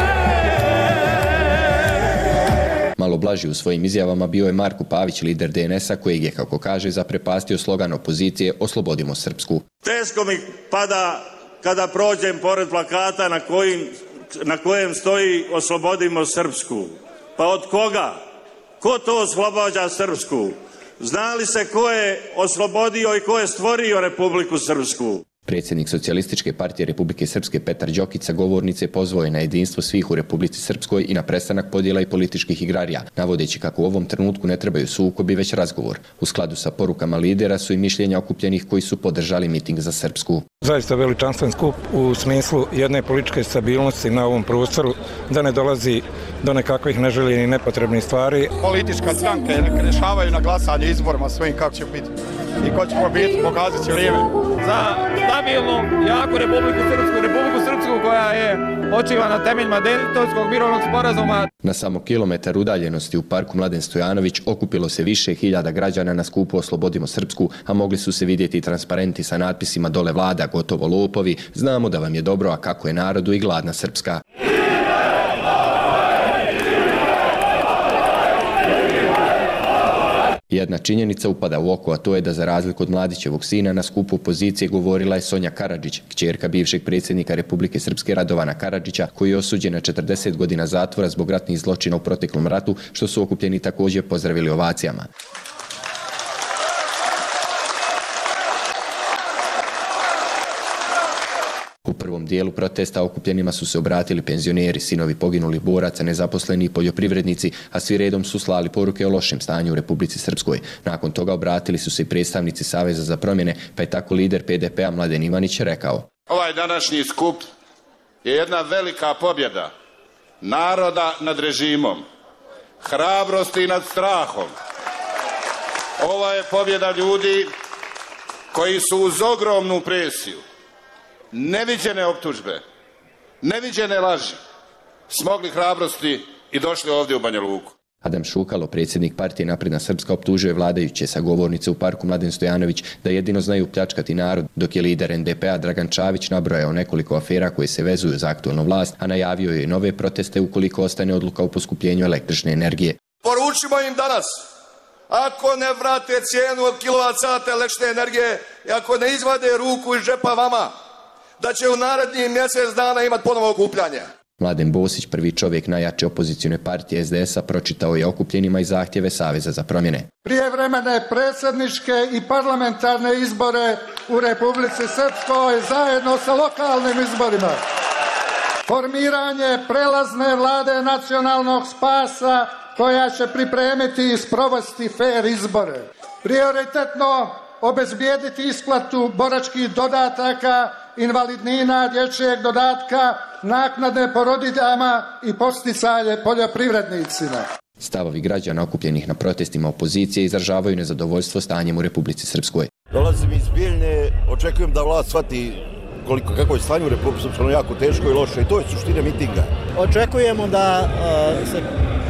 [SPEAKER 12] Malo blaži u svojim izjavama bio je Marko Pavić, lider D N S-a, kojeg je, kako kaže, zaprepastio slogan opozicije Oslobodimo Srpsku.
[SPEAKER 15] Teško mi pada kada prođem pored plakata na, kojim, na kojem stoji Oslobodimo Srpsku. Pa od koga? Ko to oslobađa Srpsku? Zna li se ko je oslobodio i ko je stvorio Republiku Srpsku?
[SPEAKER 12] Predsjednik Socijalističke partije Republike Srpske Petar Đokić sa govornice pozvao je na jedinstvo svih u Republici Srpskoj i na prestanak podjela i političkih igrarija, navodeći kako u ovom trenutku ne trebaju sukobi, već razgovor. U skladu sa porukama lidera su i mišljenja okupljenih koji su podržali miting za Srpsku.
[SPEAKER 16] Zaista veličanstven skup u smislu jedne političke stabilnosti na ovom prostoru, da ne dolazi do nekakvih neželjenih i nepotrebnih stvari.
[SPEAKER 18] Politička stranka rešavaju na glasanje izborima svojim kako će biti i ko će pobiti, pokazat će vrijeme.
[SPEAKER 27] Za stabilnu, jaku Republiku Srpsku, Republiku Srpsku koja je počiva na temeljima Dejtonskog mirovnog sporazuma.
[SPEAKER 12] Na samo kilometar udaljenosti u parku Mladen Stojanović okupilo se više hiljada građana na skupu Oslobodimo Srpsku, a mogli su se vidjeti transparenti sa natpisima Dole vlada, gotovo lopovi, znamo da vam je dobro, a kako je narodu i gladna Srpska. Jedna činjenica upada u oko, a to je da za razliku od Mladićevog sina na skupu opozicije govorila je Sonja Karadžić, kćerka bivšeg predsjednika Republike Srpske Radovana Karadžića, koji je osuđen na četrdeset godina zatvora zbog ratnih zločina u proteklom ratu, što su okupljeni također pozdravili ovacijama. U prvom dijelu protesta okupljenima su se obratili penzioneri, sinovi poginulih boraca, nezaposleni i poljoprivrednici, a svi redom su slali poruke o lošem stanju u Republici Srpskoj. Nakon toga obratili su se i predstavnici Saveza za promjene, pa je tako lider P D P-a Mladen Ivanić rekao:
[SPEAKER 28] Ovaj današnji skup
[SPEAKER 17] je jedna velika pobjeda naroda nad režimom, hrabrosti nad strahom. Ova je pobjeda ljudi koji su uz ogromnu presiju, neviđene optužbe, neviđene laži, smogli hrabrosti i došli ovdje u Banja Luku.
[SPEAKER 12] Adam Šukalo, predsjednik partije Napredna Srpska, optužuje vladajuće sa govornice u parku Mladen Stojanović da jedino znaju pljačkati narod, dok je lider en de pe-a Dragan Čavić nabrojao nekoliko afera koje se vezuju za aktualnu vlast, a najavio je i nove proteste ukoliko ostane odluka o poskupljenju električne energije.
[SPEAKER 19] Poručimo im danas, ako ne vrate cijenu od kilovat sata električne energije i ako ne izvade ruku iz džepa vama, da će u narednih mjesec dana imati ponovo okupljanje.
[SPEAKER 12] Mladen Bosić, prvi čovjek najjače opozicione partije es de es a, pročitao je okupljenima i zahtjeve Saveza za promjene.
[SPEAKER 21] Prijevremene predsjedničke i parlamentarne izbore u Republici Srpskoj zajedno sa lokalnim izborima. Formiranje prelazne vlade nacionalnog spasa koja će pripremiti i sprovesti fer izbore. Prioritetno obezbijediti isplatu boračkih dodataka, invalidnina, dječjeg dodatka, naknade porodiljama i posticaje poljoprivrednicima.
[SPEAKER 12] Stavovi građana okupljenih na protestima opozicije izražavaju nezadovoljstvo stanjem u Republici Srpskoj.
[SPEAKER 19] Dolazim iz Bijeljne, očekujem da vlast shvati koliko, kako je stanje u Republici Srpskoj, jako teško i loše, i to je suština mitinga.
[SPEAKER 22] Očekujemo da uh, se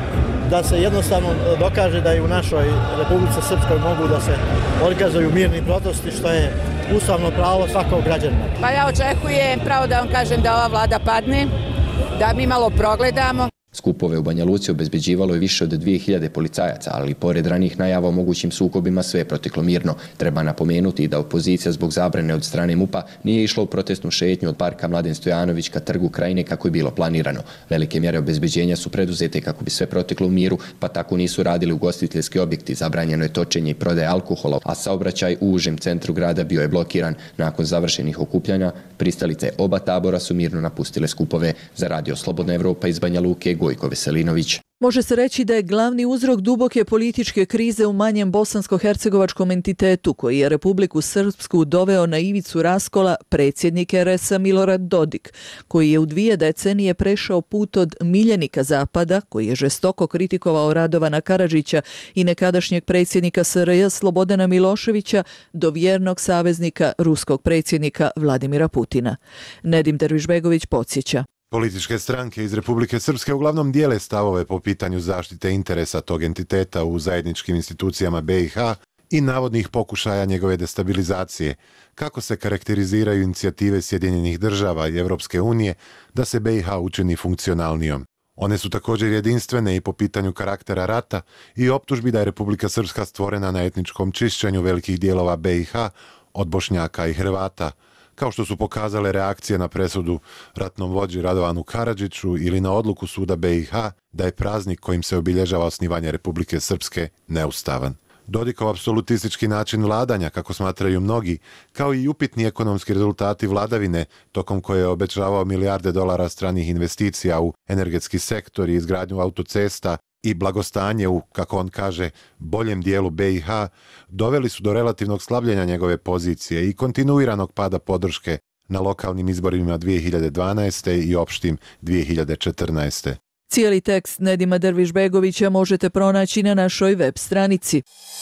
[SPEAKER 22] da se jednostavno dokaže da i u našoj Republici Srpskoj mogu da se organizuju mirni protesti, što je ustavno pravo svakog građanina.
[SPEAKER 23] Pa ja očekujem, pravo da vam kažem, da ova vlada padne, da mi malo progledamo.
[SPEAKER 12] Skupove u Banja Luci obezbeđivalo je više od dvije hiljade policajaca, ali pored ranih najava o mogućim sukobima sve je proteklo mirno. Treba napomenuti da opozicija zbog zabrane od strane MUP-a nije išla u protestnu šetnju od parka Mladen Stojanović ka trgu Krajine kako je bilo planirano. Velike mjere obezbeđenja su preduzete kako bi sve proteklo u miru, pa tako nisu radili ugostiteljski objekti, zabranjeno je točenje i prodaje alkohola, a saobraćaj u užem centru grada bio je blokiran. Nakon završenih okupljanja, pristalice oba tabora su mirno napustile skupove. Za Radio Slobodna Evropa iz Banja Luke, Gojko Veselinović.
[SPEAKER 4] Može se reći da je glavni uzrok duboke političke krize u manjem bosansko-hercegovačkom entitetu koji je Republiku Srpsku doveo na ivicu raskola predsjednik er es a Milorad Dodik, koji je u dvije decenije prešao put od miljenika Zapada, koji je žestoko kritikovao Radovana Karadžića i nekadašnjeg predsjednika es er je Slobodana Miloševića, do vjernog saveznika ruskog predsjednika Vladimira Putina. Nedim Dervišbegović podsjeća.
[SPEAKER 24] Političke stranke iz Republike Srpske uglavnom dijele stavove po pitanju zaštite interesa tog entiteta u zajedničkim institucijama be i ha i navodnih pokušaja njegove destabilizacije, kako se karakteriziraju inicijative Sjedinjenih država i Evropske unije da se be i ha učini funkcionalnijom. One su također jedinstvene i po pitanju karaktera rata i optužbi da je Republika Srpska stvorena na etničkom čišćenju velikih dijelova be i ha od Bošnjaka i Hrvata, kao što su pokazale reakcije na presudu ratnom vođi Radovanu Karadžiću ili na odluku suda be i ha da je praznik kojim se obilježava osnivanje Republike Srpske neustavan. Dodikov apsolutistički način vladanja, kako smatraju mnogi, kao i upitni ekonomski rezultati vladavine, tokom koje je obećavao milijarde dolara stranih investicija u energetski sektor i izgradnju autocesta i blagostanje u, kako on kaže, boljem dijelu be i ha, doveli su do relativnog slabljenja njegove pozicije i kontinuiranog pada podrške na lokalnim izborima dvije hiljade dvanaeste. i opštim dvije hiljade četrnaeste.
[SPEAKER 4] Cijeli tekst Nedima Dervišbegovića možete pronaći na našoj web stranici.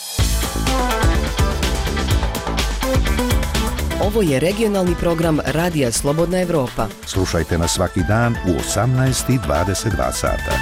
[SPEAKER 8] Ovo je regionalni program Radija Slobodna Evropa.
[SPEAKER 7] Slušajte nas svaki dan u osamnaest i dvadeset dva sata.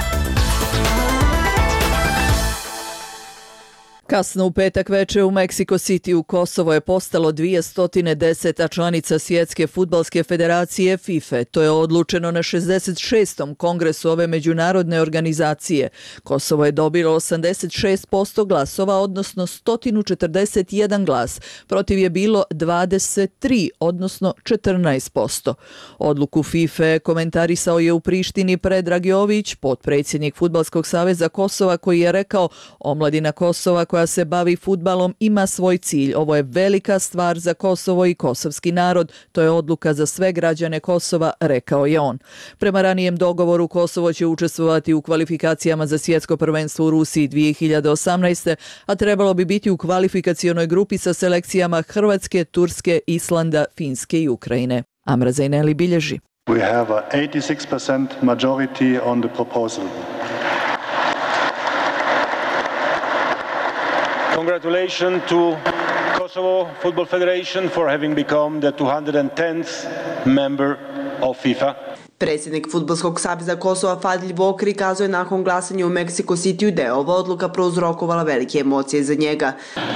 [SPEAKER 4] Kasno u petak veče u Meksiko City u Kosovo je postalo dvjesto deseta članica Svjetske fudbalske federacije FIFA. To je odlučeno na šezdeset šestom kongresu ove međunarodne organizacije. Kosovo je dobilo osamdeset šest posto glasova, odnosno sto četrdeset jedan glas. Protiv je bilo dvadeset tri, odnosno četrnaest posto. Odluku FIFA komentarisao je u Prištini Predrag Jović, potpredsjednik Fudbalskog saveza Kosova, koji je rekao: omladina Kosova koja se bavi fudbalom ima svoj cilj. Ovo je velika stvar za Kosovo i kosovski narod. To je odluka za sve građane Kosova, rekao je on. Prema ranijem dogovoru Kosovo će učestvovati u kvalifikacijama za svjetsko prvenstvo u Rusiji dvije hiljade osamnaeste. a trebalo bi biti u kvalifikacionoj grupi sa selekcijama Hrvatske, Turske, Islanda, Finske i Ukrajine. Amra Zajneli bilježi.
[SPEAKER 2] We have a eighty-six percent majority on the proposal.
[SPEAKER 5] Congratulations to Kosovo Football Federation for having become the two hundred tenth member of FIFA.
[SPEAKER 10] Predsjednik Fudbalskog saveza Kosova Fadil Vokri kazao je nakon glasanja u Mexico City da je ova odluka prouzrokovala velike emocije za njega.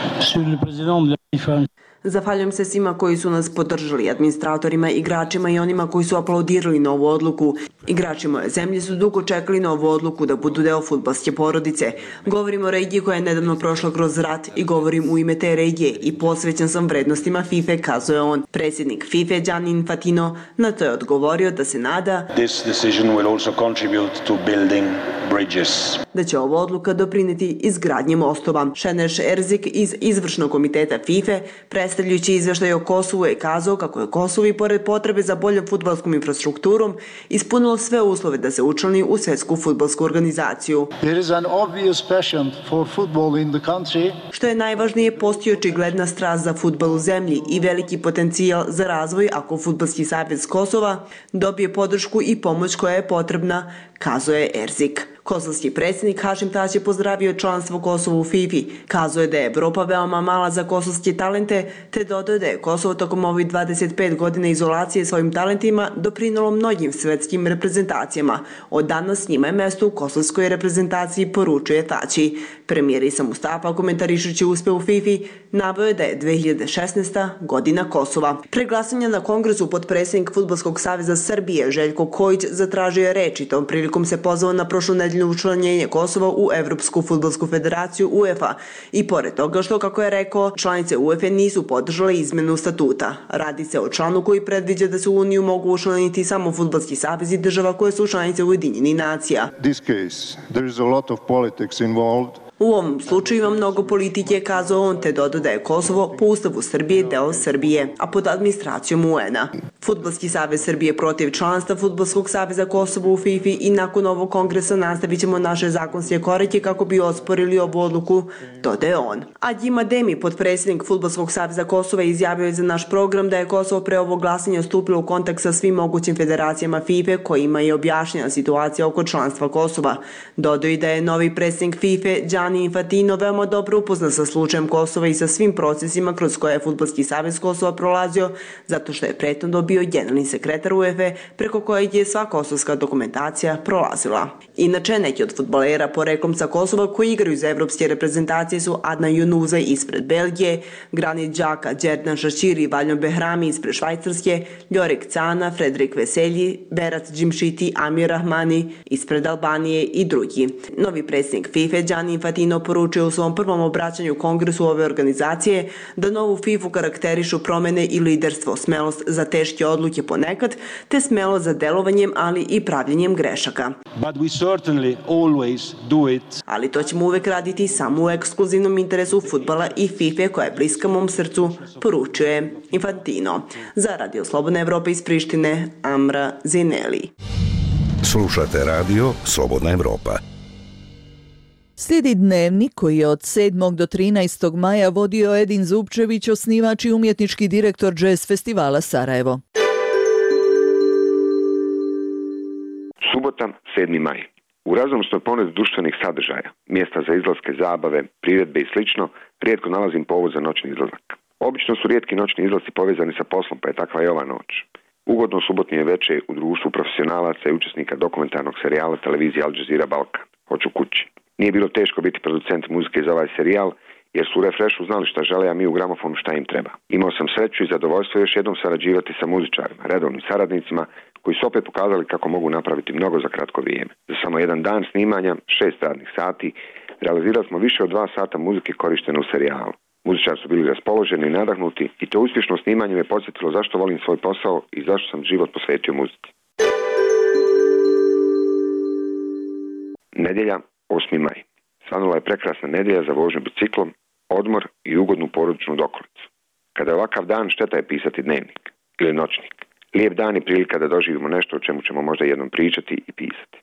[SPEAKER 10] Zahvaljujem se svima koji su nas podržali, administratorima, igračima i onima koji su aplaudirali na ovu odluku. Igrači moje zemlje su dugo čekali na ovu odluku da budu deo fudbalske porodice. Govorim o regiji koja je nedavno prošla kroz rat i govorim u ime te regije i posvećen sam vrednostima FIFA, kazao je on. Predsjednik FIFA Gianni Infantino na to je odgovorio da se nada
[SPEAKER 5] This decision will also contribute to building bridges.
[SPEAKER 10] Da će ova odluka doprineti izgradnji mostova. Šeneš Erzik iz izvršnog komiteta FIFA, predstavljajući izveštaj o Kosovu, je kazao kako je Kosovo i pored potrebe za boljom fudbalskom infrastrukturom ispunilo sve uslove da se učlani u svetsku fudbalsku organizaciju.
[SPEAKER 21] There is an obvious passion for football in the country.
[SPEAKER 10] Što je najvažnije, postoji očigledna strast za fudbal u zemlji i veliki potencijal za razvoj ako Fudbalski savez Kosova dobije podršku i pomoć koja je potrebna, kazao je Erzik. Kosovski predsjednik Hašim Tači je pozdravio članstvo Kosova u FIFA. Kazao je da je Evropa veoma mala za kosovske talente, te dodao da je Kosovo tokom ovih dvadeset pet godina izolacije svojim talentima doprinalo mnogim svetskim reprezentacijama. Od danas njima je mesto u kosovskoj reprezentaciji, poručuje Tači. Premijer Isa Mustafa, komentarišući uspeh u FIFA, naveo je da je dve hiljade šesnaesta. godina Kosova. Pre glasanja na kongresu potpredsjednik Fudbalskog saveza Srbije Željko Kojić zatražio je reč i tom prilikom se pozvao na prošlu nedelju učlanjenje Kosova u Evropsku fudbalsku federaciju UEFA i pored toga što, kako je rekao, članice UEFA nisu podržale izmenu statuta. Radi se o članu koji predviđa da se u Uniju mogu učlaniti samo fudbalski savezi država koje su članice Ujedinjenih nacija.
[SPEAKER 2] This case, there is a lot of politics involved.
[SPEAKER 10] U ovom slučaju ima mnogo politike, kazao on, te dodao da je Kosovo po ustavu Srbije deo Srbije, a pod administracijom U N-a. Fudbalski savez Srbije protiv članstva Fudbalskog saveza Kosova u FIFA i nakon ovog kongresa nastavit ćemo naše zakonske korake kako bi osporili ovu odluku, dodaje on. Adjima Demi, potpredsjednik Fudbalskog saveza Kosova, izjavio je za naš program da je Kosovo pre ovog glasanja stupilo u kontakt sa svim mogućim federacijama FIFA kojima je objašnjena situacija oko članstva Kosova. Dodao i da je novi predsjednik FIFA Gianni Infantino veoma dobro upoznan sa slučajem Kosova i sa svim procesima kroz koje je Fudbalski savez Kosova prolazio, zato što je prethodno bio generalni sekretar UEFA preko kojeg je sva kosovska dokumentacija prolazila. Inače, neki od fudbalera poreklom sa Kosova koji igraju za evropske reprezentacije su Adnan Junuza ispred Belgije, Granit Xhaka, Džerdan Šaširi i Valjon Behrami ispred Švajcarske, Ljorik Cana, Fredrik Veselji, Berat Džimšiti, Amir Rahmani ispred Albanije i drugi. Novi predsjednik FIFA Gianni Infantino poručio u svom prvom obraćanju kongresu ove organizacije da novu FIFA karakterišu promene i liderstvo, smelost za teške odluke ponekad, te smelost za delovanjem, ali i pravljenjem grešaka.
[SPEAKER 5] But we certainly always do it.
[SPEAKER 10] Ali to ćemo uvek raditi samo u ekskluzivnom interesu fudbala i FIFA koja je bliska mom srcu, poručuje Infantino. Za Radio Slobodna Evropa iz Prištine, Amra Zineli.
[SPEAKER 7] Slušate radio Slobodna Evropa.
[SPEAKER 4] Slijedi dnevnik koji je od sedmog do trinaestog maja vodio Edin Zupčević, osnivač i umjetnički direktor Jazz festivala Sarajevo.
[SPEAKER 9] Subota, sedmi maj. U raznomstoj ponudi društvenih sadržaja, mjesta za izlaske, zabave, priredbe i slično, rijetko nalazim povod za noćni izlazak. Obično su rijetki noćni izlazi povezani sa poslom, pa je takva i ova noć. Ugodno subotnije večer u društvu profesionalaca i učesnika dokumentarnog serijala televizije Al Jazeera Balkan. Hoću kući. Nije bilo teško biti producent muzike za ovaj serijal, jer su u Refreshu znali šta žele, a mi u gramofonu šta im treba. Imao sam sreću i zadovoljstvo još jednom sarađivati sa muzičarima, redovnim saradnicima, koji su opet pokazali kako mogu napraviti mnogo za kratko vrijeme. Za samo jedan dan snimanja, šest radnih sati, realizirali smo više od dva sata muzike korištene u serijalu. Muzičari su bili raspoloženi i nadahnuti i to uspješno snimanje me podsjetilo zašto volim svoj posao i zašto sam život posvetio muzici. Nedjelja, osmi maj. Svanula je prekrasna nedjelja za vožnju biciklom, odmor i ugodnu porodičnu dokolicu. Kada je ovakav dan, šteta je pisati dnevnik ili noćnik. Lijep dan je prilika da doživimo nešto o čemu ćemo možda jednom pričati i pisati.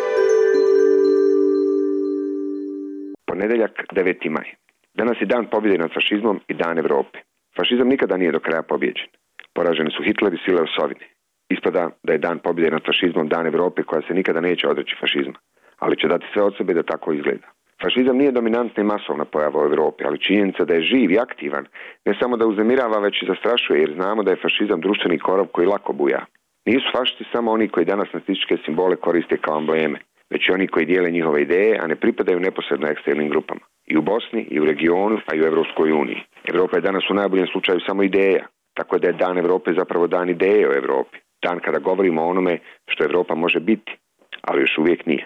[SPEAKER 9] Ponedeljak, deveti maj. Danas je dan pobjede nad fašizmom i dan Evrope. Fašizam nikada nije do kraja pobjeđen. Poraženi su Hitler i sile osovine. Ispada da je dan pobjede nad fašizmom dan Europe koja se nikada neće odreći fašizma, ali će dati sve od sebe da tako izgleda. Fašizam nije dominantna i masovna pojava u Europi, ali činjenica da je živ i aktivan ne samo da uznemirava, već i zastrašuje, jer znamo da je fašizam društveni korov koji lako buja. Nisu fašisti samo oni koji danas nacističke simbole koriste kao ambleme, već i oni koji dijele njihove ideje, a ne pripadaju neposredno ekstremnim grupama. I u Bosni, i u regionu, a i u Evropskoj uniji. Evropa je danas u najboljem slučaju samo ideja, tako da je Dan Evrope zapravo dan ideje o Evropi. Dan kada govorimo o onome što Evropa može biti, ali još uvijek nije.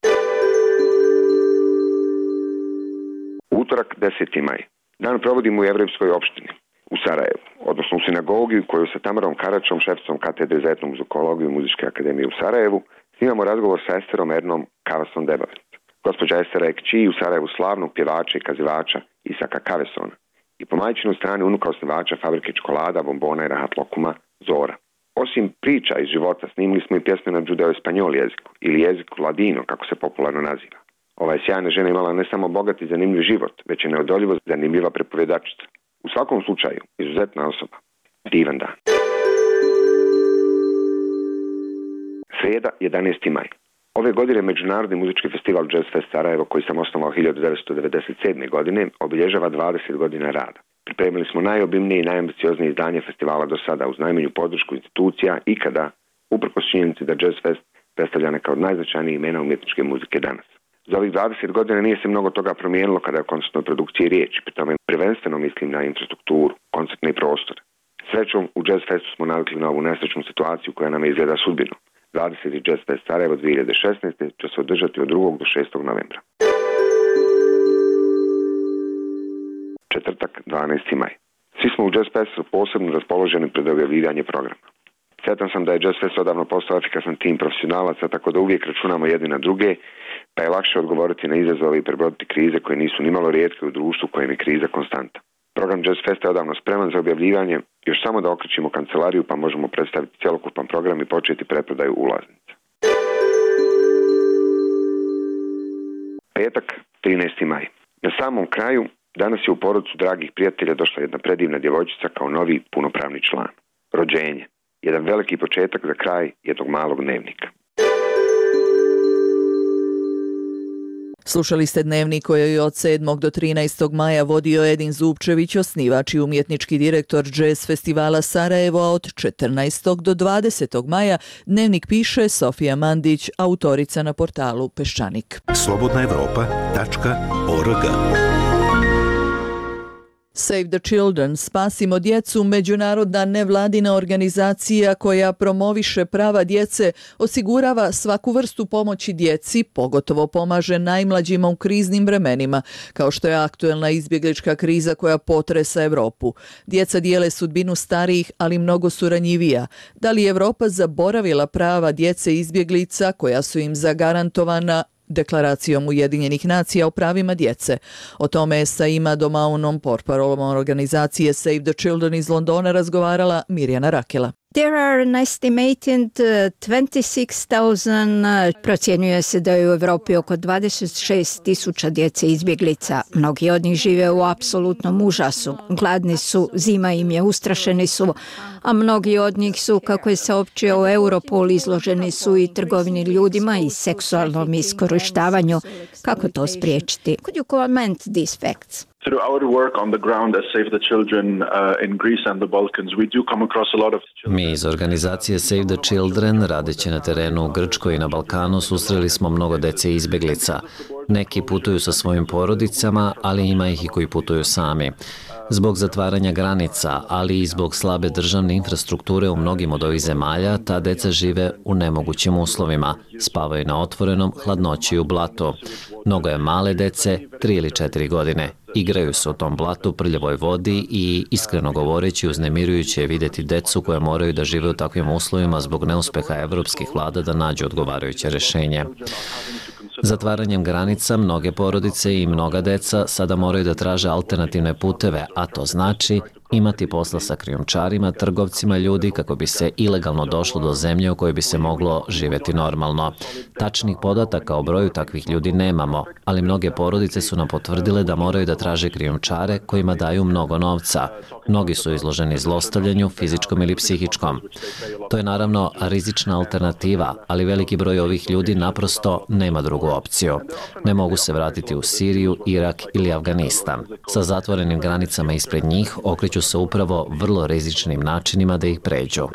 [SPEAKER 9] Utorak, deseti maj. Dan provodimo u Jevrejskoj opštini u Sarajevu, odnosno u sinagogi koju sa Tamarom Karačom, šefcom katedre za etnu muzikologiju Muzičke akademije u Sarajevu, snimamo razgovor sa Esterom Ernom Kavasom Debavec. Gospođa Estera je kći u Sarajevu slavnog pjevača i kazivača Isaka Kavesona i po majčinoj strani unuka osnivača fabrike čokolada, bombona i rahatlokuma Zora. Osim priča iz života, snimili smo i pjesme na judeo-espanjol jeziku ili jeziku ladino, kako se popularno naziva. Ova je sjajna žena imala ne samo bogat i zanimljiv život, već je neodoljivo zanimljiva prepovjedačica. U svakom slučaju, izuzetna osoba. Divan dan. Srijeda, jedanaesti maj. Ove godine Međunarodni muzički festival Jazz Fest Sarajevo, koji sam osnovao hiljadu devetsto devedeset sedme. godine, obilježava dvadeset godina rada. Pripremili smo najobimnije i najambicioznije izdanje festivala do sada uz najmanju podršku institucija ikada, uprkos činjenici da Jazz Fest predstavljana kao najznačajnije imena umjetničke muzike danas. Za ovih dvadeset godina nije se mnogo toga promijenilo kada je o koncertnoj produkciji riječi, pri tome prvenstveno mislim na infrastrukturu, koncertne prostore. Srećom, u Jazz Festu smo navikli na ovu nesrećnu situaciju koja nam izgleda sudbinu. dvadeseti Jazz Fest Sarajevo dvije hiljade šesnaeste. će se održati od drugog do šestog novembra. Četvrtak, dvanaesti maj. Svi smo u Jazz Festu posebno raspoloženi pred objavljivanje programa. Sretan sam da je Jazz Fest odavno postao efikasan tim profesionalaca, tako da uvijek računamo jedni na druge, pa je lakše odgovoriti na izazove i prebroditi krize koje nisu nimalo rijetke u društvu kojem je kriza konstanta. Program Jazz Festa je odavno spreman za objavljivanje, još samo da okrećimo kancelariju pa možemo predstaviti cjelokupan program i početi preprodaju ulaznica. Petak, trinaesti maj. Na samom kraju, danas je u porodicu dragih prijatelja došla jedna predivna djevojčica kao novi punopravni član. Rođenje. Jedan veliki početak za kraj jednog malog dnevnika.
[SPEAKER 4] Slušali ste dnevnik koji je od sedmog do trinaestog maja vodio Edin Zupčević, osnivač i umjetnički direktor Jazz festivala Sarajevo, a od četrnaestog do dvadesetog maja dnevnik piše Sofija Mandić, autorica na portalu Peščanik.
[SPEAKER 7] slobodna evropa tačka org.
[SPEAKER 4] Save the Children, Spasimo djecu, međunarodna nevladina organizacija koja promoviše prava djece, osigurava svaku vrstu pomoći djeci, pogotovo pomaže najmlađima u kriznim vremenima, kao što je aktuelna izbjeglička kriza koja potresa Europu. Djeca dijele sudbinu starijih, ali mnogo su ranjivija. Da li je Europa zaboravila prava djece izbjeglica koja su im zagarantovana Deklaracijom Ujedinjenih nacija o pravima djece? O tome je sa Ima Domaunom, portparolom organizacije Save the Children iz Londona, razgovarala Mirjana Rakela.
[SPEAKER 1] There are an estimated twenty-six thousand, procjenjuje se da je u Europi oko dvadeset šest tisuća djece izbjeglica. Mnogi od njih žive u apsolutnom užasu. Gladni su, zima im je, ustrašeni su, a mnogi od njih su, kako je saopćio Europol, izloženi su i trgovini ljudima i seksualnom iskorištavanju. Kako to spriječiti? Could you comment these facts?
[SPEAKER 2] Through our work on the ground as Save the Children uh, in Greece and the Balkans, we do come across a lot of children.
[SPEAKER 3] Mi iz organizacije Save the Children, radeći na terenu u Grčkoj i na Balkanu, susreli smo mnogo dece izbjeglica. Neki putuju sa svojim porodicama, ali ima ih i koji putuju sami. Zbog zatvaranja granica, ali i zbog slabe državne infrastrukture u mnogim od ovih zemalja, ta deca žive u nemogućim uslovima. Spavaju na otvorenom, hladnoći i u blatu. Mnogo je male dece, tri ili četiri godine. Igraju se u tom blatu, prljavoj vodi i, iskreno govoreći, uznemirujuće je vidjeti decu koje moraju da žive u takvim uslovima zbog neuspeha evropskih vlada da nađu odgovarajuće rješenje. Zatvaranjem granica mnoge porodice i mnoga deca sada moraju da traže alternativne puteve, a to znači imati posla sa krijumčarima, trgovcima ljudi kako bi se ilegalno došlo do zemlje u kojoj bi se moglo živjeti normalno. Tačnih podataka o broju takvih ljudi nemamo, ali mnoge porodice su nam potvrdile da moraju da traže krijumčare kojima daju mnogo novca. Mnogi su izloženi zlostavljanju, fizičkom ili psihičkom. To je naravno rizična alternativa, ali veliki broj ovih ljudi naprosto nema drugu opciju. Ne mogu se vratiti u Siriju, Irak ili Afganistan. Sa zatvorenim granicama ispred njih okreću se upravo vrlo rizičnim načinima da ih pređu.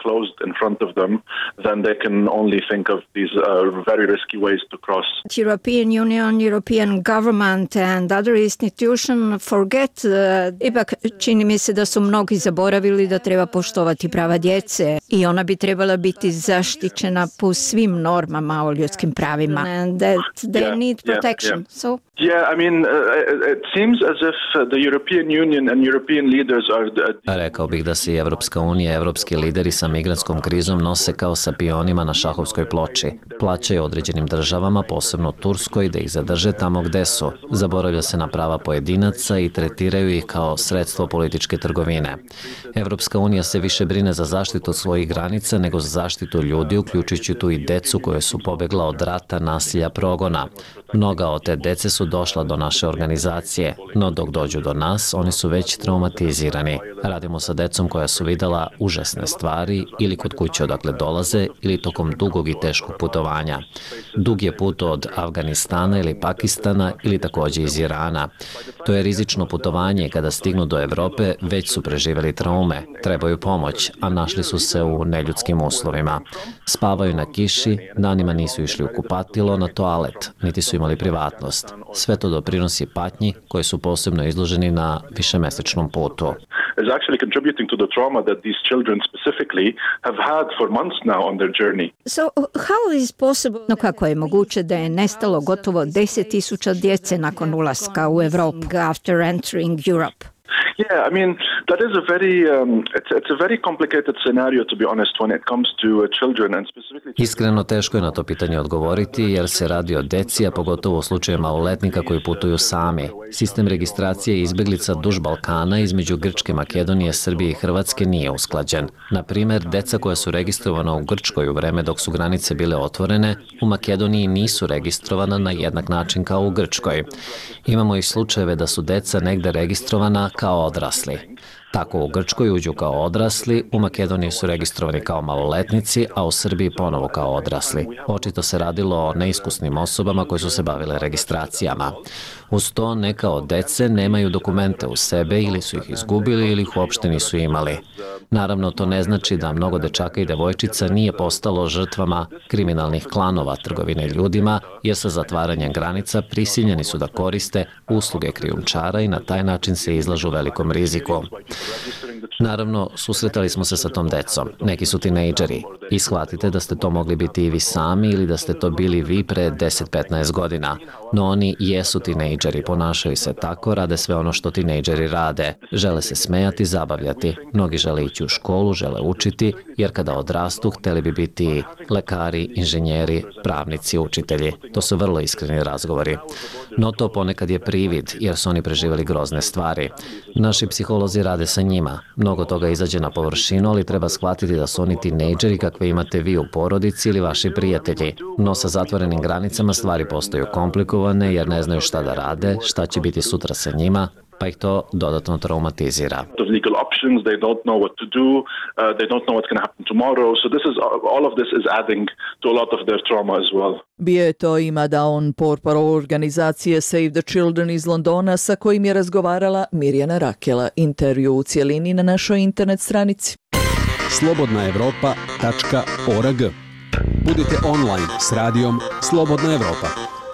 [SPEAKER 1] European Union, European government and other institutions forget, uh, ipak čini mi se da su mnogi zaboravili da treba poštovati prava djece i ona bi trebala biti zaštićena po svim normama o ljudskim pravima. And that they
[SPEAKER 2] Yeah,
[SPEAKER 1] need
[SPEAKER 2] yeah,
[SPEAKER 1] protection.
[SPEAKER 2] yeah.
[SPEAKER 1] So
[SPEAKER 2] Yeah, I mean, uh, it seems as if uh, the European Union and European leaders are... The...
[SPEAKER 3] Rekao bih da se i Evropska unija i evropski lideri sa migrantskom krizom nose kao sa pionima na šahovskoj ploči. Plaćaju određenim državama, posebno Turskoj, da ih zadrže tamo gde su. Zaboravlja se na prava pojedinaca i tretiraju ih kao sredstvo političke trgovine. Evropska unija se više brine za zaštitu svojih granica nego za zaštitu ljudi, uključujući tu i decu koje su pobegla od rata, nasilja, progona. Mnoga od te dece su došla do naše organizacije, no dok dođu do nas, oni su već traumatizirani. Radimo sa decom koja su videla užasne stvari ili kod kuće odakle dolaze ili tokom dugog i teškog putovanja. Dug je put od Afganistana ili Pakistana ili također iz Irana. To je rizično putovanje i kada stignu do Evrope već su preživjeli traume, trebaju pomoć, a našli su se u neljudskim uslovima. Spavaju na kiši, danima nisu išli u kupatilo, na toalet, niti su imali privatnost. Sve to doprinosi patnji koji su posebno izloženi na višemesečnom putu.
[SPEAKER 2] is actually contributing to the trauma that these children specifically have had for months now on their journey.
[SPEAKER 1] So how is possible, no kako je moguće da je nestalo gotovo deset tisuća djece nakon ulaska u Evropu after entering Europe?
[SPEAKER 2] Yeah, I mean, that is a very, um, it's, it's a very complicated scenario, to be honest, when it comes to uh, children and specifically...
[SPEAKER 3] Iskreno teško je na to pitanje odgovoriti jer se radi o deci, a pogotovo u slučaju maloletnika koji putuju sami. Sistem registracije izbjeglica duž Balkana između Grčke, Makedonije, Srbije i Hrvatske nije usklađen. Na primjer, deca koja su registrovana u Grčkoj u vreme dok su granice bile otvorene, u Makedoniji nisu registrovana na jednak način kao u Grčkoj. Imamo i slučajeve da su deca negde registrovana kao odrasli. Tako u Grčkoj uđu kao odrasli, u Makedoniji su registrovani kao maloletnici, a u Srbiji ponovo kao odrasli. Očito se radilo o neiskusnim osobama koje su se bavile registracijama. Uz to neka od dece nemaju dokumente u sebe ili su ih izgubili ili ih uopšte nisu imali. Naravno, to ne znači da mnogo dečaka i devojčica nije postalo žrtvama kriminalnih klanova trgovine ljudima, jer sa zatvaranjem granica prisiljeni su da koriste usluge krijumčara i na taj način se izlažu velikom riziku. Naravno, susretali smo se sa tom decom. Neki su tinejdžeri. I shvatite da ste to mogli biti i vi sami ili da ste to bili vi pre deset do petnaest godina. No oni jesu tinejdžeri, ponašaju se tako, rade sve ono što tinejdžeri rade. Žele se smejati, zabavljati. Mnogi žele ići u školu, žele učiti, jer kada odrastu hteli bi biti lekari, inženjeri, pravnici, učitelji. To su vrlo iskreni razgovori. No to ponekad je privid, jer su oni preživjeli grozne stvari. Naši psiholozi rade sa njima. Mnogo toga izađe na površinu, ali treba shvatiti da su oni tinejdžeri kakve imate vi u porodici ili vaši prijatelji. No sa zatvorenim granicama stvari postaju komplikovane jer ne znaju šta da rade, šta će biti sutra sa njima, pa ih to dodatno traumatizira.
[SPEAKER 2] Legal options, they don't know what to do, uh, they don't know what's going to happen tomorrow, so this is all of this is adding to a lot of their trauma as well.
[SPEAKER 4] Bio je to Ima Daun, portparol organizacije Save the Children iz Londona, sa kojim je razgovarala Mirjana Rakela. Intervju u cijelini na našoj internet stranici.
[SPEAKER 6] slobodna evropa tačka org. Budite online s radijom Slobodna Evropa.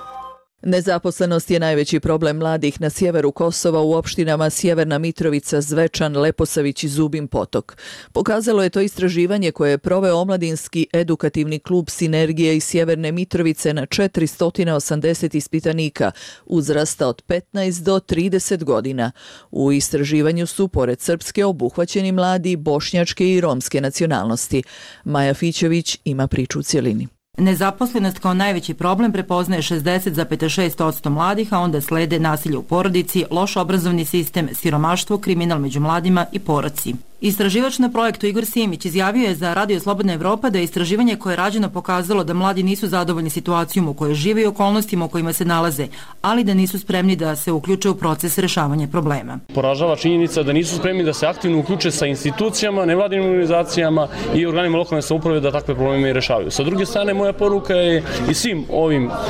[SPEAKER 4] Nezaposlenost je najveći problem mladih na sjeveru Kosova u opštinama Sjeverna Mitrovica, Zvečan, Leposavić i Zubin Potok. Pokazalo je to istraživanje koje je proveo omladinski edukativni klub Sinergija iz Sjeverne Mitrovice na četiristo osamdeset ispitanika uzrasta od petnaest do trideset godina. U istraživanju su pored srpske obuhvaćeni mladi bošnjačke i romske nacionalnosti. Maja Fićević ima priču u cjelini.
[SPEAKER 11] Nezaposlenost kao najveći problem prepoznaje šezdeset zarez šest posto mladih, a onda slede nasilje u porodici, loš obrazovni sistem, siromaštvo, kriminal među mladima i poroci. Istraživač na projektu Igor Simić izjavio je za Radio Slobodna Evropa da je istraživanje koje je rađeno pokazalo da mladi nisu zadovoljni situacijom u kojoj žive i okolnostima u kojima se nalaze, ali da nisu spremni da se uključe u proces rešavanja problema.
[SPEAKER 13] Poražava činjenica da nisu spremni da se aktivno uključe sa institucijama, nevladinim organizacijama i organima lokalne samouprave da takve probleme i rešavaju. Sa druge strane, moja poruka je i svim ovim uh,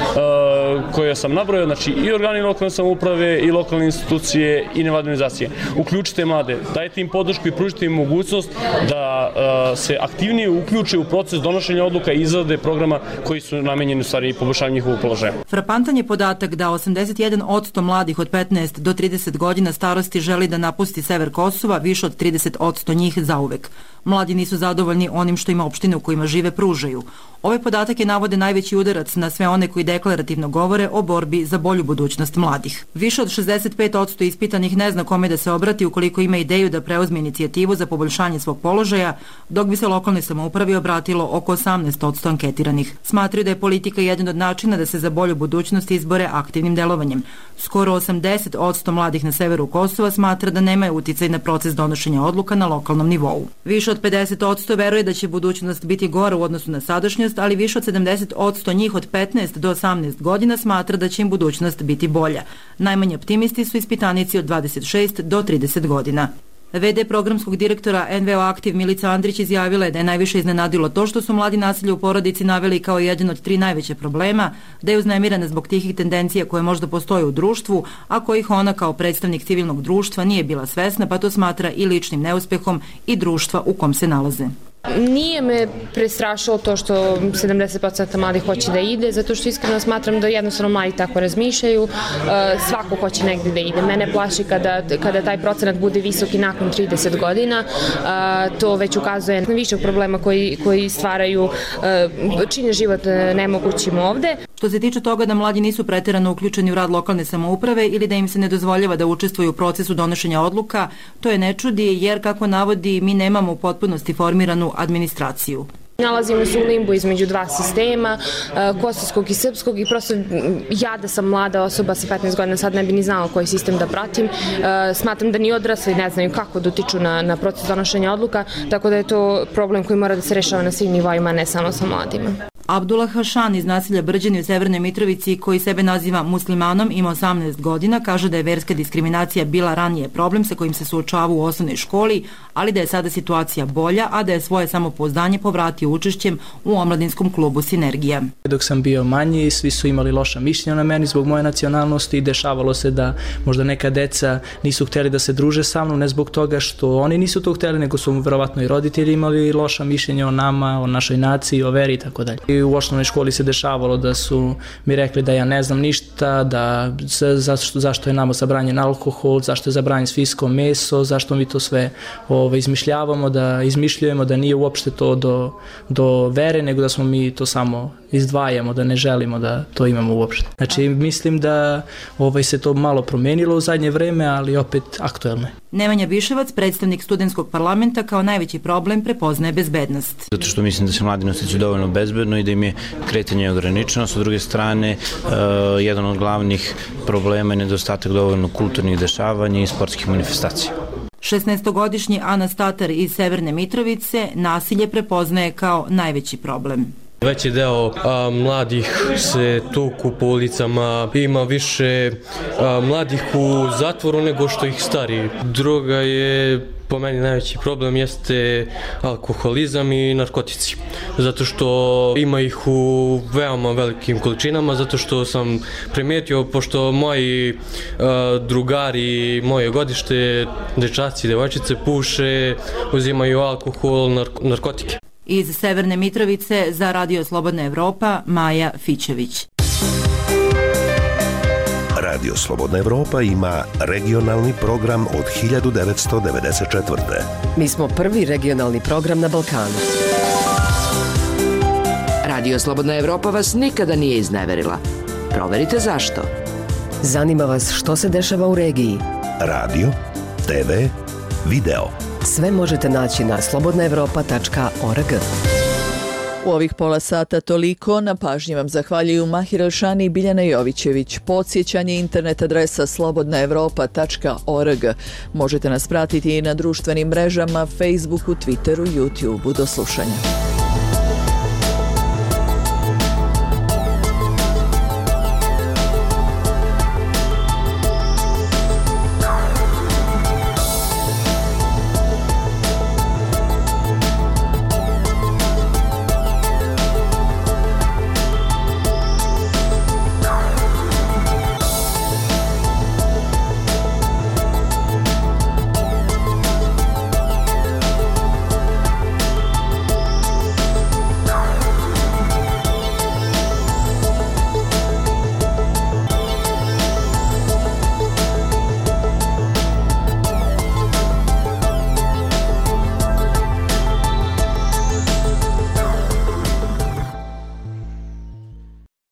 [SPEAKER 13] koje sam nabrojao, znači i organi lokalne samouprave i lokalne institucije i nevladine organizacije. Uključite mlade, dajte im podršku i pružite im mogućnost da uh, se aktivnije uključe u proces donošenja odluka i izrade programa koji su namenjeni u stvari poboljšanju njihovog položaja.
[SPEAKER 11] Frapantan je podatak da osamdeset jedan posto mladih od petnaest do trideset godina starosti želi da napusti sever Kosova, više od trideset posto njih zauvek. Mladi nisu zadovoljni onim što im opštine u kojima žive pružaju. Ove podatake navode najveći udarac na sve one koji deklarativno govore o borbi za bolju budućnost mladih. Više od šezdeset pet posto ispitanih ne zna kome da se obrati ukoliko ima ideju da preuzme inicijativu za poboljšanje svog položaja, dok bi se lokalnoj samoupravi obratilo oko osamnaest posto anketiranih. Smatraju da je politika jedan od načina da se za bolju budućnost izbore aktivnim delovanjem. Skoro osamdeset posto mladih na severu Kosova smatra da nemaju uticaj na proces donošenja odluka na lokalnom nivou. Više od pedeset posto veruje da će budućnost biti gora u odnosu na sadašnjost, ali više od sedamdeset posto njih od petnaest do osamnaest godina smatra da će im budućnost biti bolja. Najmanje optimisti su ispitanici od dvadeset šest do trideset godina. ve de programskog direktora en ve o Aktiv Milica Andrić izjavila je da je najviše iznenadilo to što su mladi nasilje u porodici naveli kao jedan od tri najveće problema, da je uznemirana zbog tihih tendencija koje možda postoje u društvu, a kojih ona kao predstavnik civilnog društva nije bila svesna, pa to smatra i ličnim neuspehom i društva u kom se nalaze.
[SPEAKER 14] Nije me prestrašilo to što sedamdeset posto mladih hoće da ide, zato što iskreno smatram da jednostavno mladi tako razmišljaju, svako hoće negdje da ide. Mene plaši kada, kada taj procenat bude visok i nakon trideset godina, to već ukazuje na više problema koji, koji stvaraju, čine život nemogućim ovde.
[SPEAKER 11] Što se tiče toga da mladi nisu preterano uključeni u rad lokalne samouprave ili da im se ne dozvoljava da učestvuju u procesu donošenja odluka, to je ne čudi jer, kako navodi, mi nemamo u potpunosti formiranu administraciju.
[SPEAKER 14] Nalazimo se u limbu između dva sistema, kosovskog i srpskog, i prosto ja da sam mlada osoba sa petnaest godina sad ne bi ni znala koji sistem da pratim. Smatram da ni odrasli ne znaju kako da utiču na, na proces donošenja odluka, tako da je to problem koji mora da se rešava na svim nivoima, ne samo sa mladima.
[SPEAKER 11] Abdullah Hašan iz naselja Brđani u Severnoj Mitrovici, koji sebe naziva muslimanom, ima osamnaest godina, kaže da je verska diskriminacija bila ranije problem sa kojim se suočavao u osnovnoj školi, ali da je sada situacija bolja, a da je svoje samopouzdanje povratio učešćem u omladinskom klubu Sinergija.
[SPEAKER 15] Dok sam bio manji, svi su imali loša mišljenja na meni zbog moje nacionalnosti i dešavalo se da možda neka deca nisu htjeli da se druže sa mnom, ne zbog toga što oni nisu to htjeli, nego su verovatno i roditelji imali loša mišljenja o nama, o našoj naciji, o veri i tako dalje. I u osnovnoj školi se dešavalo da su mi rekli da ja ne znam ništa, da zašto, zašto je nama zabranjen alkohol, zašto je zabranjen svinjsko meso, zašto mi to sve ove, izmišljavamo, da izmišljujemo, da nije uopšte to do, do vere, nego da smo mi to samo izdvajamo, da ne želimo da to imamo uopšte. Znači, mislim da ovaj, se to malo promenilo u zadnje vreme, ali opet aktuelno je.
[SPEAKER 11] Nemanja Biševac, predstavnik studentskog parlamenta, kao najveći problem prepoznaje bezbednost.
[SPEAKER 20] Zato što mislim da se mladi ne osjećaju dovoljno bezbedno i da im je kretanje ograničeno. S druge strane, uh, jedan od glavnih problema je nedostatak dovoljno kulturnih dešavanja i sportskih manifestacija.
[SPEAKER 11] šesnaestogodišnji Anas Tatar iz Severne Mitrovice nasilje prepoznaje kao najveći problem.
[SPEAKER 25] Veći deo a, mladih se tuku po ulicama, ima više a, mladih u zatvoru nego što ih stari. Druga je, po meni najveći problem, jeste alkoholizam i narkotici. Zato što ima ih u veoma velikim količinama, zato što sam primetio, pošto moji a, drugari, moje godište, dečaci i devojčice puše, uzimaju alkohol, nark narkotike.
[SPEAKER 11] Iz Severne Mitrovice za Radio Slobodna Evropa, Maja Fićević.
[SPEAKER 7] Radio Slobodna Evropa ima regionalni program od hiljadu devetsto devedeset četvrte.
[SPEAKER 8] Mi smo prvi regionalni program na Balkanu. Radio Slobodna Evropa vas nikada nije izneverila. Proverite zašto. Zanima vas što se dešava u regiji.
[SPEAKER 7] Radio, te ve, video.
[SPEAKER 8] Sve možete naći na slobodna evropa tačka org.
[SPEAKER 4] U ovih pola sata toliko. Na pažnji vam zahvaljuju Mahir Elšani i Biljana Jovićević. Podsjećanje internet adresa slobodna evropa tačka org. Možete nas pratiti i na društvenim mrežama, Facebooku, Twitteru, YouTubeu. Do slušanja.